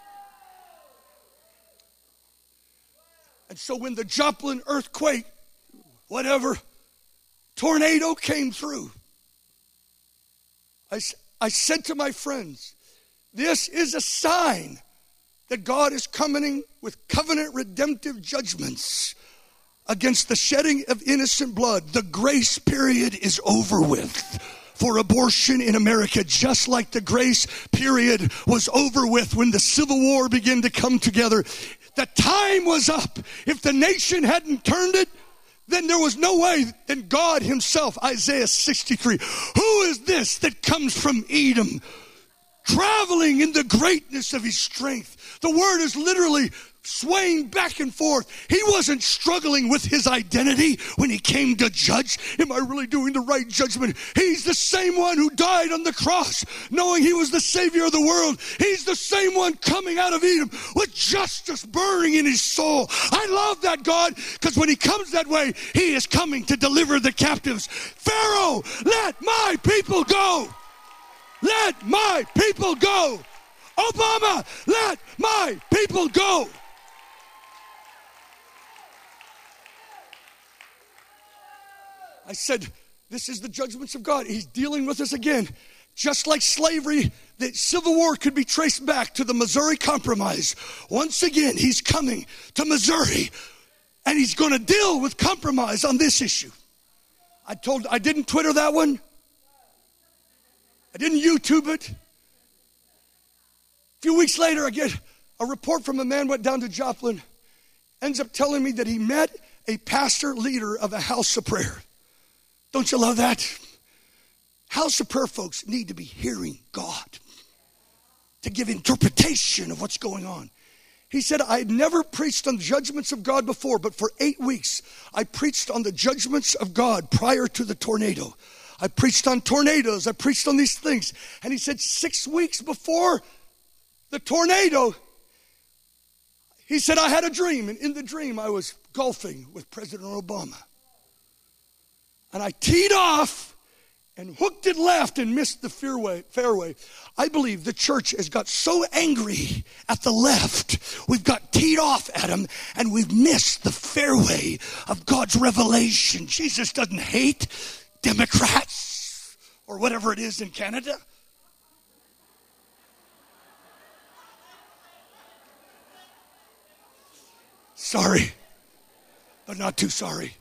And so when the Joplin earthquake, whatever, tornado came through, I, I said to my friends, this is a sign that God is coming with covenant redemptive judgments against the shedding of innocent blood. The grace period is over with for abortion in America, just like the grace period was over with when the Civil War began to come together. The time was up. If the nation hadn't turned it, then there was no way. Then God himself, Isaiah sixty-three, who is this that comes from Edom, traveling in the greatness of his strength? The word is literally swaying back and forth. He wasn't struggling with his identity when he came to judge. Am I really doing the right judgment? He's the same one who died on the cross, knowing he was the Savior of the world. He's the same one coming out of Edom with justice burning in his soul. I love that God, because when he comes that way, he is coming to deliver the captives. Pharaoh, let my people go. Let my people go. Obama, let my people go. I said, this is the judgments of God. He's dealing with us again. Just like slavery, the Civil War could be traced back to the Missouri Compromise. Once again, he's coming to Missouri, and he's going to deal with compromise on this issue. I told, I didn't Twitter that one. I didn't YouTube it. A few weeks later, I get a report from a man went down to Joplin, ends up telling me that he met a pastor leader of a house of prayer. Don't you love that? House of prayer folks need to be hearing God to give interpretation of what's going on. He said, I had never preached on the judgments of God before, but for eight weeks, I preached on the judgments of God prior to the tornado. I preached on tornadoes. I preached on these things. And he said, six weeks before the tornado, he said, I had a dream. And in the dream, I was golfing with President Obama. And I teed off and hooked it left and missed the fairway. fairway. I believe the church has got so angry at the left, we've got teed off at him, and we've missed the fairway of God's revelation. Jesus doesn't hate Democrats or whatever it is in Canada. Sorry, but not too sorry.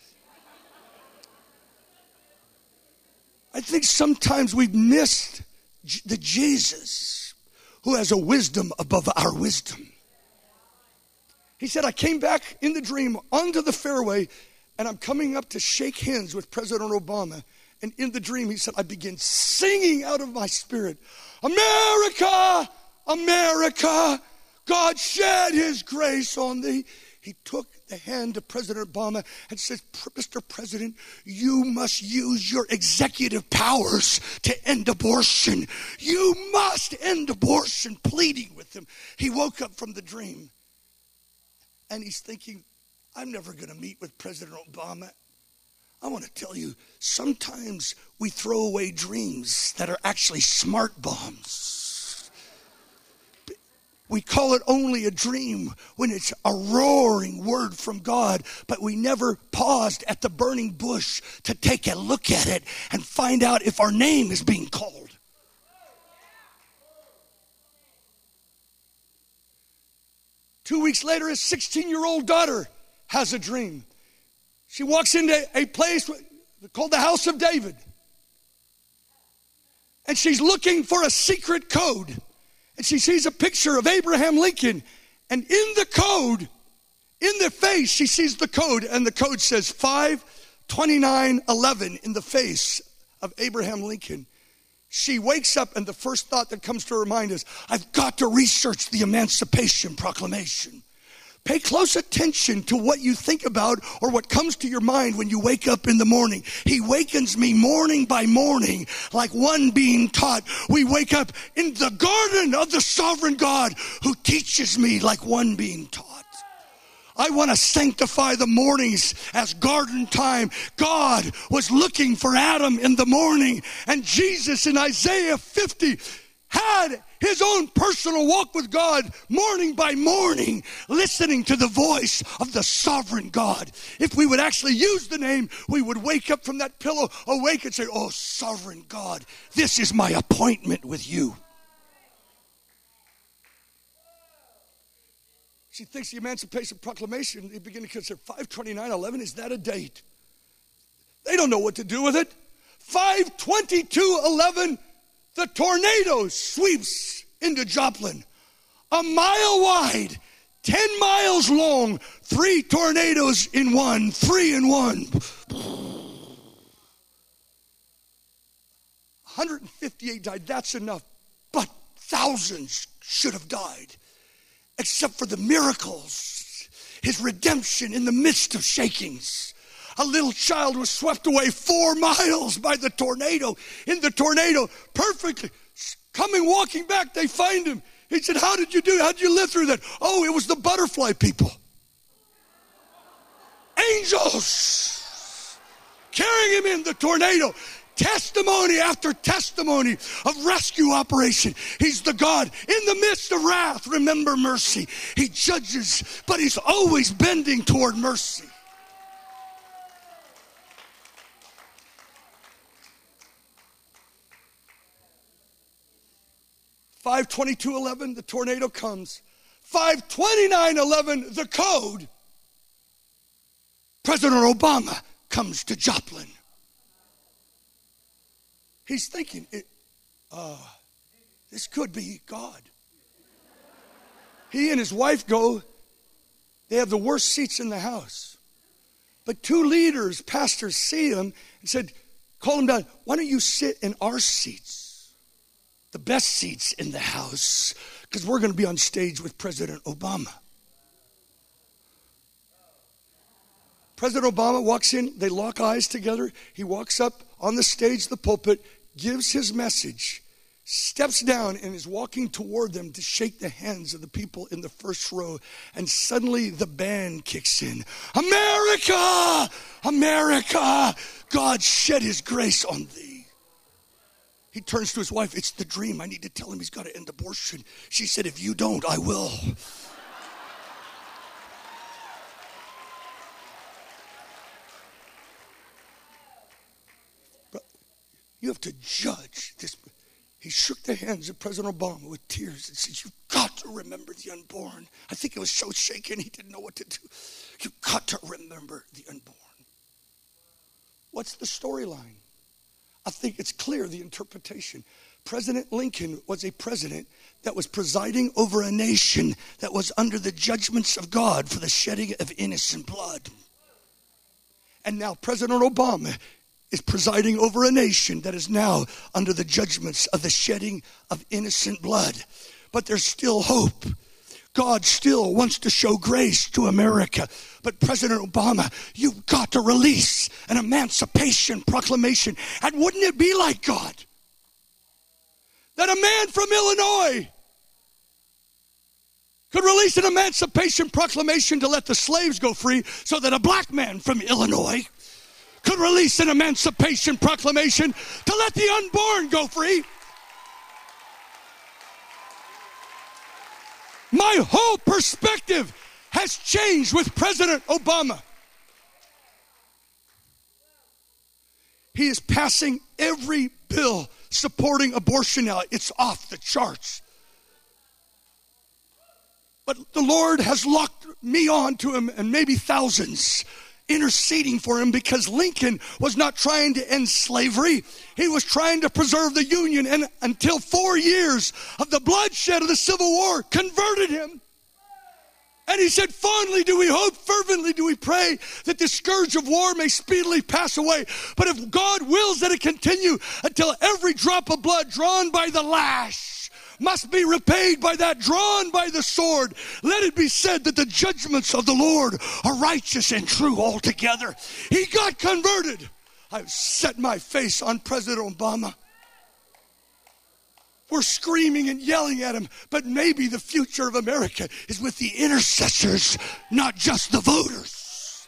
I think sometimes we've missed the Jesus who has a wisdom above our wisdom. He said, I came back in the dream onto the fairway, and I'm coming up to shake hands with President Obama. And in the dream, he said, I began singing out of my spirit, America, America, God shed his grace on thee. He took the hand of President Obama and said, Mister President, you must use your executive powers to end abortion. You must end abortion, pleading with him. He woke up from the dream, and he's thinking, I'm never going to meet with President Obama. I want to tell you, sometimes we throw away dreams that are actually smart bombs. We call it only a dream when it's a roaring word from God, but we never paused at the burning bush to take a look at it and find out if our name is being called. Two weeks later, his sixteen-year-old daughter has a dream. She walks into a place called the House of David. And she's looking for a secret code. And she sees a picture of Abraham Lincoln. And in the code, in the face, she sees the code. And the code says five twenty-nine eleven in the face of Abraham Lincoln. She wakes up and the first thought that comes to her mind is, I've got to research the Emancipation Proclamation. Pay close attention to what you think about or what comes to your mind when you wake up in the morning. He wakens me morning by morning like one being taught. We wake up in the garden of the sovereign God who teaches me like one being taught. I want to sanctify the mornings as garden time. God was looking for Adam in the morning, and Jesus in Isaiah fifty had his own personal walk with God morning by morning, listening to the voice of the sovereign God. If we would actually use the name, we would wake up from that pillow, awake and say, oh, sovereign God, this is my appointment with you. She thinks the Emancipation Proclamation, they begin to consider five twenty-nine eleven, is that a date? They don't know what to do with it. five twenty-two eleven, the tornado sweeps into Joplin. A mile wide, ten miles long, three tornadoes in one, three in one. one hundred fifty-eight died, that's enough. But thousands should have died. Except for the miracles, his redemption in the midst of shakings. A little child was swept away four miles by the tornado. In the tornado, perfectly coming, walking back, they find him. He said, how did you do? How did you live through that? Oh, it was the butterfly people. Angels carrying him in the tornado. Testimony after testimony of rescue operation. He's the God in the midst of wrath. Remember mercy. He judges, but he's always bending toward mercy. five twenty-two eleven, the tornado comes. five twenty-nine eleven, the code. President Obama comes to Joplin. He's thinking, it, uh, this could be God. He and his wife go, they have the worst seats in the house. But two leaders, pastors, see him and said, call him down. Why don't you sit in our seats? The best seats in the house, because we're going to be on stage with President Obama. President Obama walks in, they lock eyes together. He walks up on the stage, the pulpit, gives his message, steps down and is walking toward them to shake the hands of the people in the first row. And suddenly the band kicks in. America! America! God shed his grace on thee. He turns to his wife. It's the dream. I need to tell him he's got to end abortion. She said, if you don't, I will. You have to judge this. He shook the hands of President Obama with tears and said, you've got to remember the unborn. I think it was so shaken he didn't know what to do. You've got to remember the unborn. What's the storyline? I think it's clear, the interpretation. President Lincoln was a president that was presiding over a nation that was under the judgments of God for the shedding of innocent blood. And now President Obama is presiding over a nation that is now under the judgments of the shedding of innocent blood. But there's still hope. God still wants to show grace to America. But President Obama, you've got to release an Emancipation Proclamation. And wouldn't it be like God that a man from Illinois could release an Emancipation Proclamation to let the slaves go free, so that a black man from Illinois could release an Emancipation Proclamation to let the unborn go free? My whole perspective has changed with President Obama. He is passing every bill supporting abortion now. It's off the charts. But the Lord has locked me on to him, and maybe thousands, interceding for him, because Lincoln was not trying to end slavery. He was trying to preserve the Union, and until four years of the bloodshed of the Civil War converted him. And he said, fondly do we hope, fervently do we pray that the scourge of war may speedily pass away. But if God wills that it continue until every drop of blood drawn by the lash must be repaid by that drawn by the sword, let it be said that the judgments of the Lord are righteous and true altogether. He got converted. I've set my face on President Obama. We're screaming and yelling at him, but maybe the future of America is with the intercessors, not just the voters.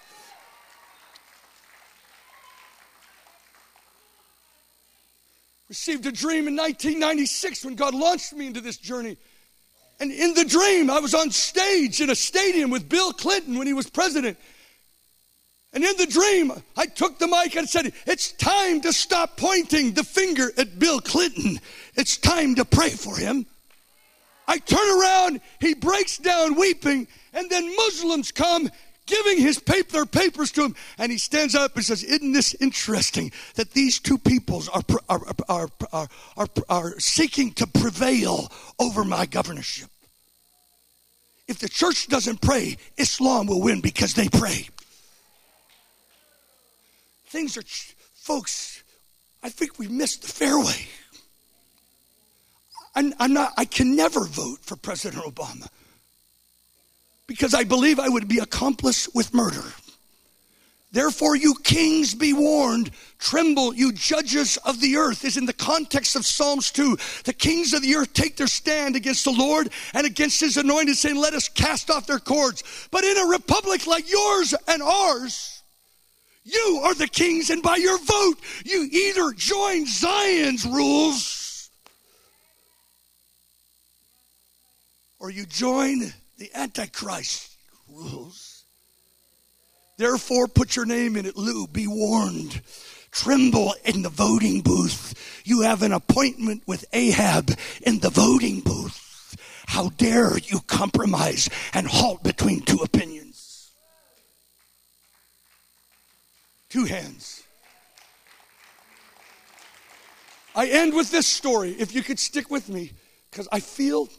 Received a dream in nineteen ninety-six when God launched me into this journey. And in the dream, I was on stage in a stadium with Bill Clinton when he was president. And in the dream, I took the mic and said, it's time to stop pointing the finger at Bill Clinton. It's time to pray for him. I turn around, he breaks down weeping, and then Muslims come giving his paper, their papers to him, and he stands up and says, isn't this interesting that these two peoples are, are, are, are, are, are seeking to prevail over my governorship? If the church doesn't pray, Islam will win because they pray. Things are, folks, I think we missed the fairway. I'm, I'm not, I can never vote for President Obama because I believe I would be accomplice with murder. Therefore, you kings be warned, tremble, you judges of the earth, is in the context of Psalms two. The kings of the earth take their stand against the Lord and against his anointed, saying, let us cast off their cords. But in a republic like yours and ours, you are the kings, and by your vote, you either join Zion's rules or you join the Antichrist rules. Therefore, put your name in it, Lou. Be warned. Tremble in the voting booth. You have an appointment with Ahab in the voting booth. How dare you compromise and halt between two opinions? Two hands. I end with this story, if you could stick with me, because I feel,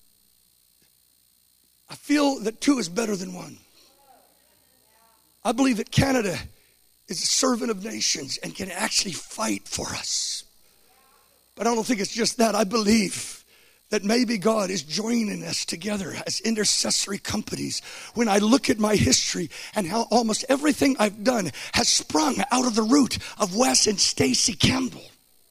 I feel that two is better than one. I believe that Canada is a servant of nations and can actually fight for us. But I don't think it's just that. I believe that maybe God is joining us together as intercessory companies. When I look at my history and how almost everything I've done has sprung out of the root of Wes and Stacy Campbell.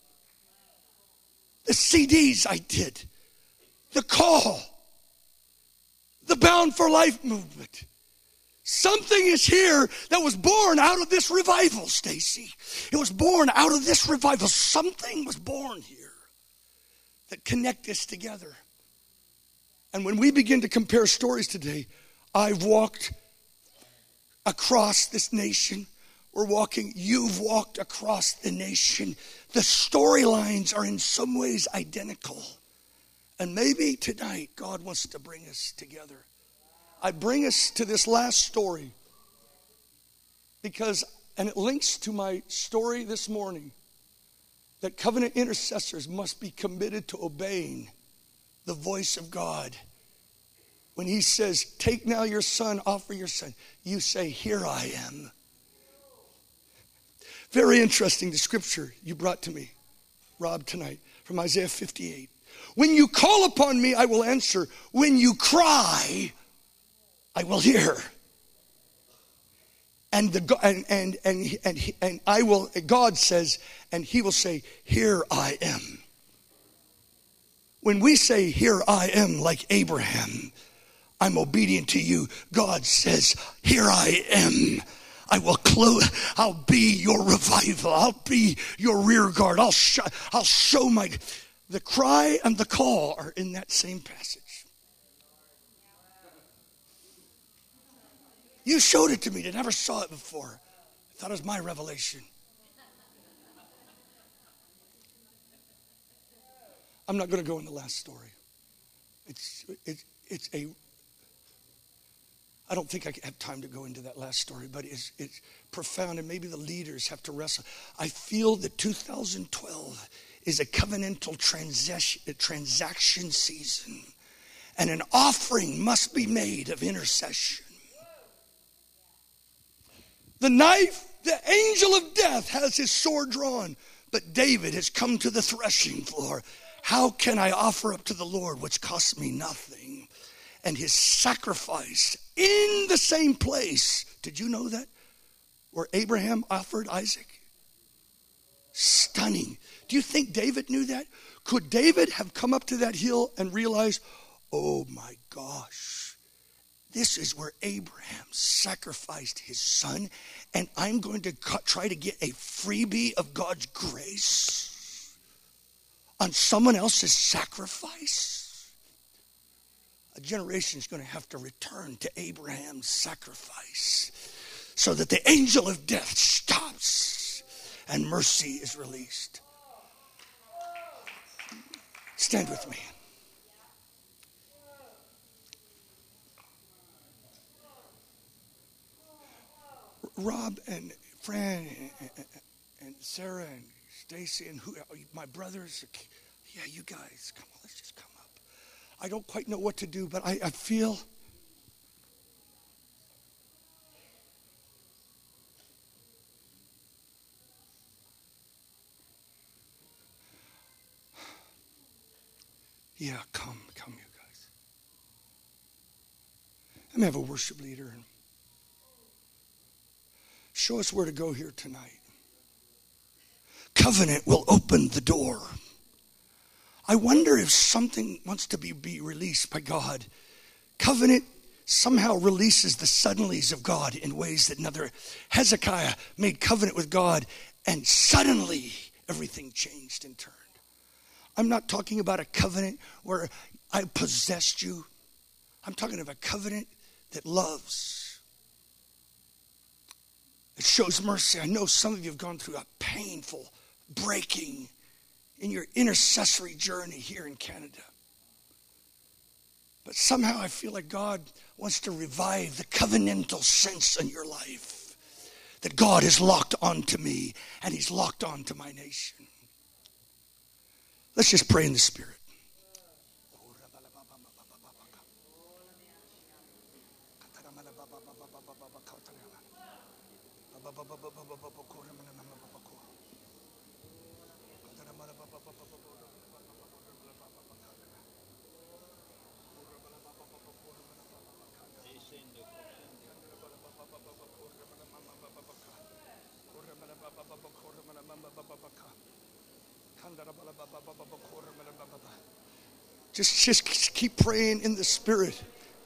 The C Ds I did, the call, the Bound for Life movement. Something is here that was born out of this revival, Stacy. It was born out of this revival. Something was born here that connect us together. And when we begin to compare stories today, I've walked across this nation. We're walking, you've walked across the nation. The storylines are in some ways identical. And maybe tonight God wants to bring us together. I bring us to this last story because, and it links to my story this morning, that covenant intercessors must be committed to obeying the voice of God. When he says, take now your son, offer your son, you say, here I am. Very interesting, the scripture you brought to me, Rob, tonight, from Isaiah fifty-eight. When you call upon me, I will answer. When you cry, I will hear. And the and and and and, and I will, God says, and he will say, here I am. When we say, here I am, like Abraham, I'm obedient to you, God says, here I am. I will close, I'll be your revival. I'll be your rear guard. I'll show, I'll show my, the cry and the call are in that same passage. You showed it to me. I never saw it before. I thought it was my revelation. I'm not going to go in the last story. It's, it, it's a, I don't think I have time to go into that last story, but it's, it's profound, and maybe the leaders have to wrestle. I feel that two thousand twelve is a covenantal transaction, transaction season, and an offering must be made of intercession. The knife, the angel of death has his sword drawn, but David has come to the threshing floor. How can I offer up to the Lord which costs me nothing? And his sacrifice in the same place. Did you know that? Where Abraham offered Isaac? Stunning. Do you think David knew that? Could David have come up to that hill and realized, oh my gosh, this is where Abraham sacrificed his son, and I'm going to try to get a freebie of God's grace on someone else's sacrifice? A generation is going to have to return to Abraham's sacrifice so that the angel of death stops and mercy is released. Stand with me. Rob and Fran and, and Sarah and Stacy and who, my brothers, yeah, you guys, come on, let's just come up. I don't quite know what to do, but I, I feel yeah, come, come, you guys. I'm going to have a worship leader and show us where to go here tonight. Covenant will open the door. I wonder if something wants to be, be released by God. Covenant somehow releases the suddenlies of God in ways that another. Hezekiah made covenant with God, and suddenly everything changed and turned. I'm not talking about a covenant where I possessed you. I'm talking about a covenant that loves. It shows mercy. I know some of you have gone through a painful breaking in your intercessory journey here in Canada. But somehow I feel like God wants to revive the covenantal sense in your life. That God is locked onto me and he's locked onto my nation. Let's just pray in the Spirit. Just, just keep praying in the Spirit.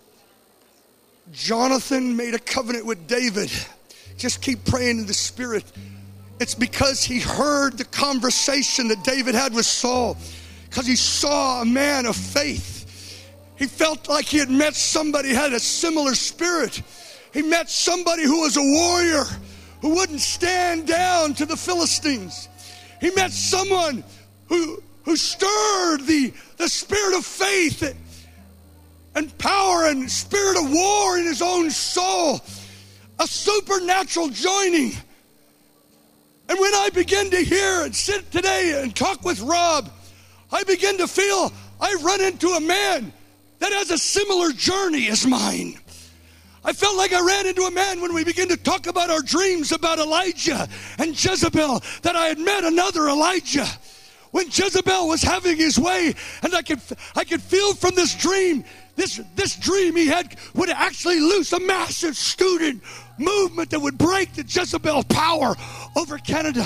Jonathan made a covenant with David. Just keep praying in the Spirit. It's because he heard the conversation that David had with Saul. Because he saw a man of faith. He felt like he had met somebody who had a similar spirit. He met somebody who was a warrior, who wouldn't stand down to the Philistines. He met someone who, who stirred the, the spirit of faith and power and spirit of war in his own soul. A supernatural joining. And when I begin to hear and sit today and talk with Rob, I begin to feel I run into a man that has a similar journey as mine. I felt like I ran into a man when we began to talk about our dreams about Elijah and Jezebel, that I had met another Elijah. When Jezebel was having his way, and I could I could feel from this dream, this, this dream he had would actually loose a massive student movement that would break the Jezebel power over Canada.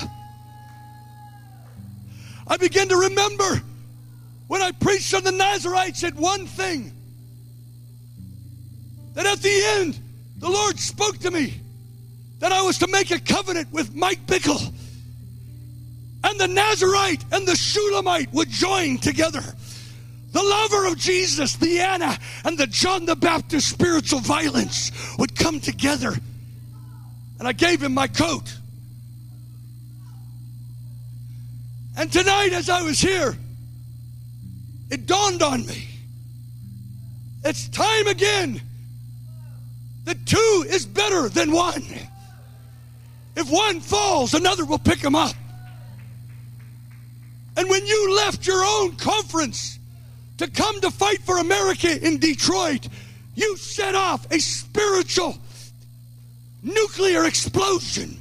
I began to remember when I preached on the Nazarites said one thing, that at the end, the Lord spoke to me that I was to make a covenant with Mike Bickle. And the Nazarite and the Shulamite would join together. the lover of Jesus, the Anna, and the John the Baptist spiritual violence would come together. And I gave him my coat. And tonight as I was here, it dawned on me. It's time again that two is better than one. If one falls, another will pick him up. And when you left your own conference to come to fight for America in Detroit, you set off a spiritual nuclear explosion.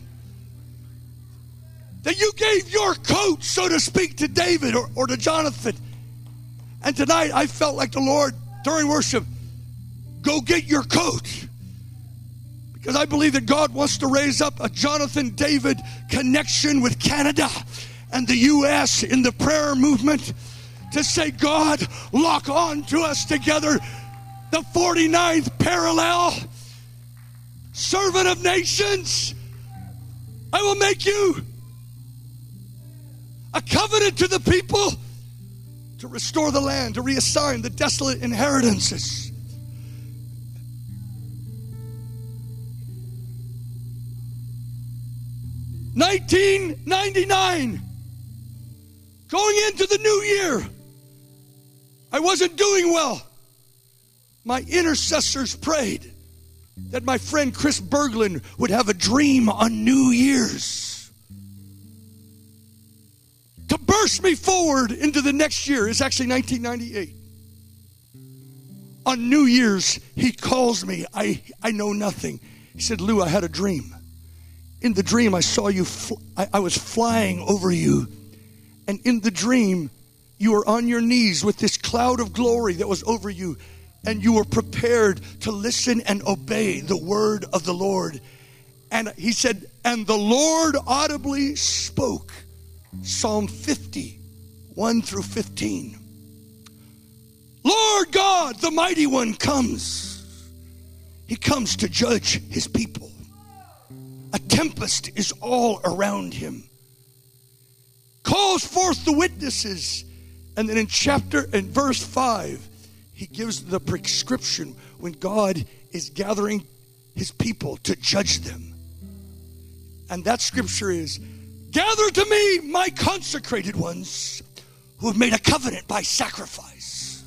That you gave your coat, so to speak, to David or, or to Jonathan. And tonight I felt like the Lord, during worship, go get your coat. Because I believe that God wants to raise up a Jonathan David connection with Canada and the U S in the prayer movement to say, God, lock on to us together. The forty-ninth parallel, servant of nations, I will make you a covenant to the people to restore the land, to reassign the desolate inheritances. nineteen ninety-nine, going into the new year, I wasn't doing well. My intercessors prayed that my friend Chris Berglund would have a dream on New Year's to burst me forward into the next year. It's actually nineteen ninety-eight. On New Year's, he calls me. I, I know nothing. He said, Lou, I had a dream. In the dream, I saw you, fl- I, I was flying over you. And in the dream, you were on your knees with this cloud of glory that was over you. And you were prepared to listen and obey the word of the Lord. And he said, and the Lord audibly spoke. Psalm fifty, one through fifteen. Lord God, the mighty one comes. He comes to judge his people. A tempest is all around him. Calls forth the witnesses. And then in chapter and verse five, he gives the prescription when God is gathering his people to judge them. And that scripture is, gather to me my consecrated ones who have made a covenant by sacrifice.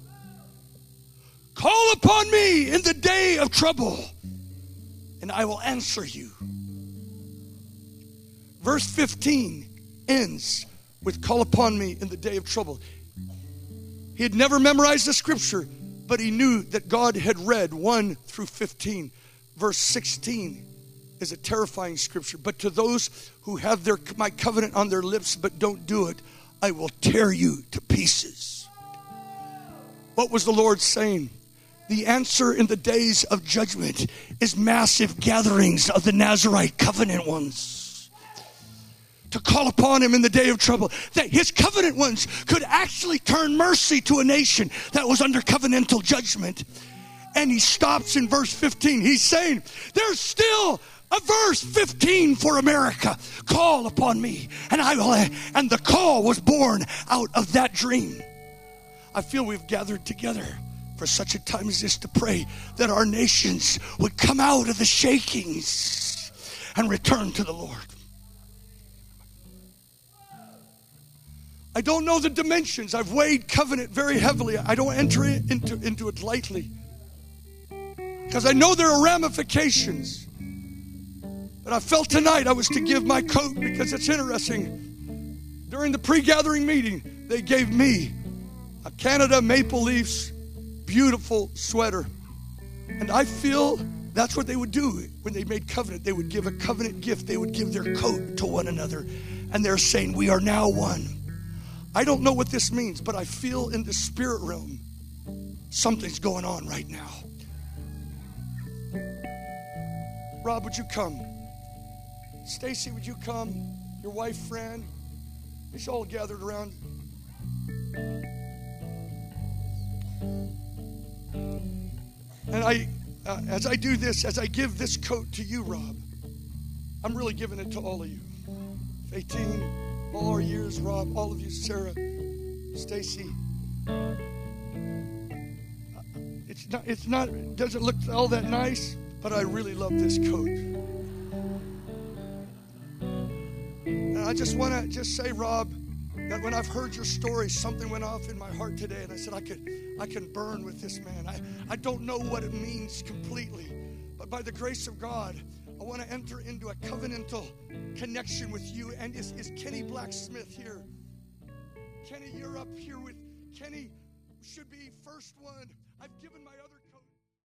Call upon me in the day of trouble, and I will answer you. Verse fifteen ends with call upon me in the day of trouble. He had never memorized the scripture, but he knew that God had read one through fifteen. Verse sixteen is a terrifying scripture. But to those who have their my covenant on their lips but don't do it, I will tear you to pieces. What was the Lord saying? The answer in the days of judgment is massive gatherings of the Nazarite covenant ones. To call upon him in the day of trouble. That his covenant ones could actually turn mercy to a nation that was under covenantal judgment. And he stops in verse fifteen. He's saying, there's still a verse fifteen for America. Call upon me, and I will. And the call was born out of that dream. I feel we've gathered together for such a time as this to pray that our nations would come out of the shakings and return to the Lord. I don't know the dimensions. I've weighed covenant very heavily. I don't enter into, into it lightly. Because I know there are ramifications. But I felt tonight I was to give my coat because it's interesting. During the pre-gathering meeting, they gave me a Canada Maple Leafs beautiful sweater. And I feel that's what they would do when they made covenant. They would give a covenant gift. They would give their coat to one another. And they're saying, we are now one. I don't know what this means, but I feel in the spirit realm something's going on right now. Rob, would you come? Stacy, would you come? Your wife, Fran? It's all gathered around. And I, uh, as I do this, as I give this coat to you, Rob, I'm really giving it to all of you. eighteen all our years, Rob, all of you, Sarah, Stacy. It's not, it's not, it doesn't look all that nice, but I really love this coat. And I just want to just say, Rob, that when I've heard your story, something went off in my heart today, and I said, I could, I can burn with this man. I, I don't know what it means completely, but by the grace of God, I want to enter into a covenantal connection with you. And is, is Kenny Blacksmith here? Kenny, you're up here with Kenny. Should be first one. I've given my other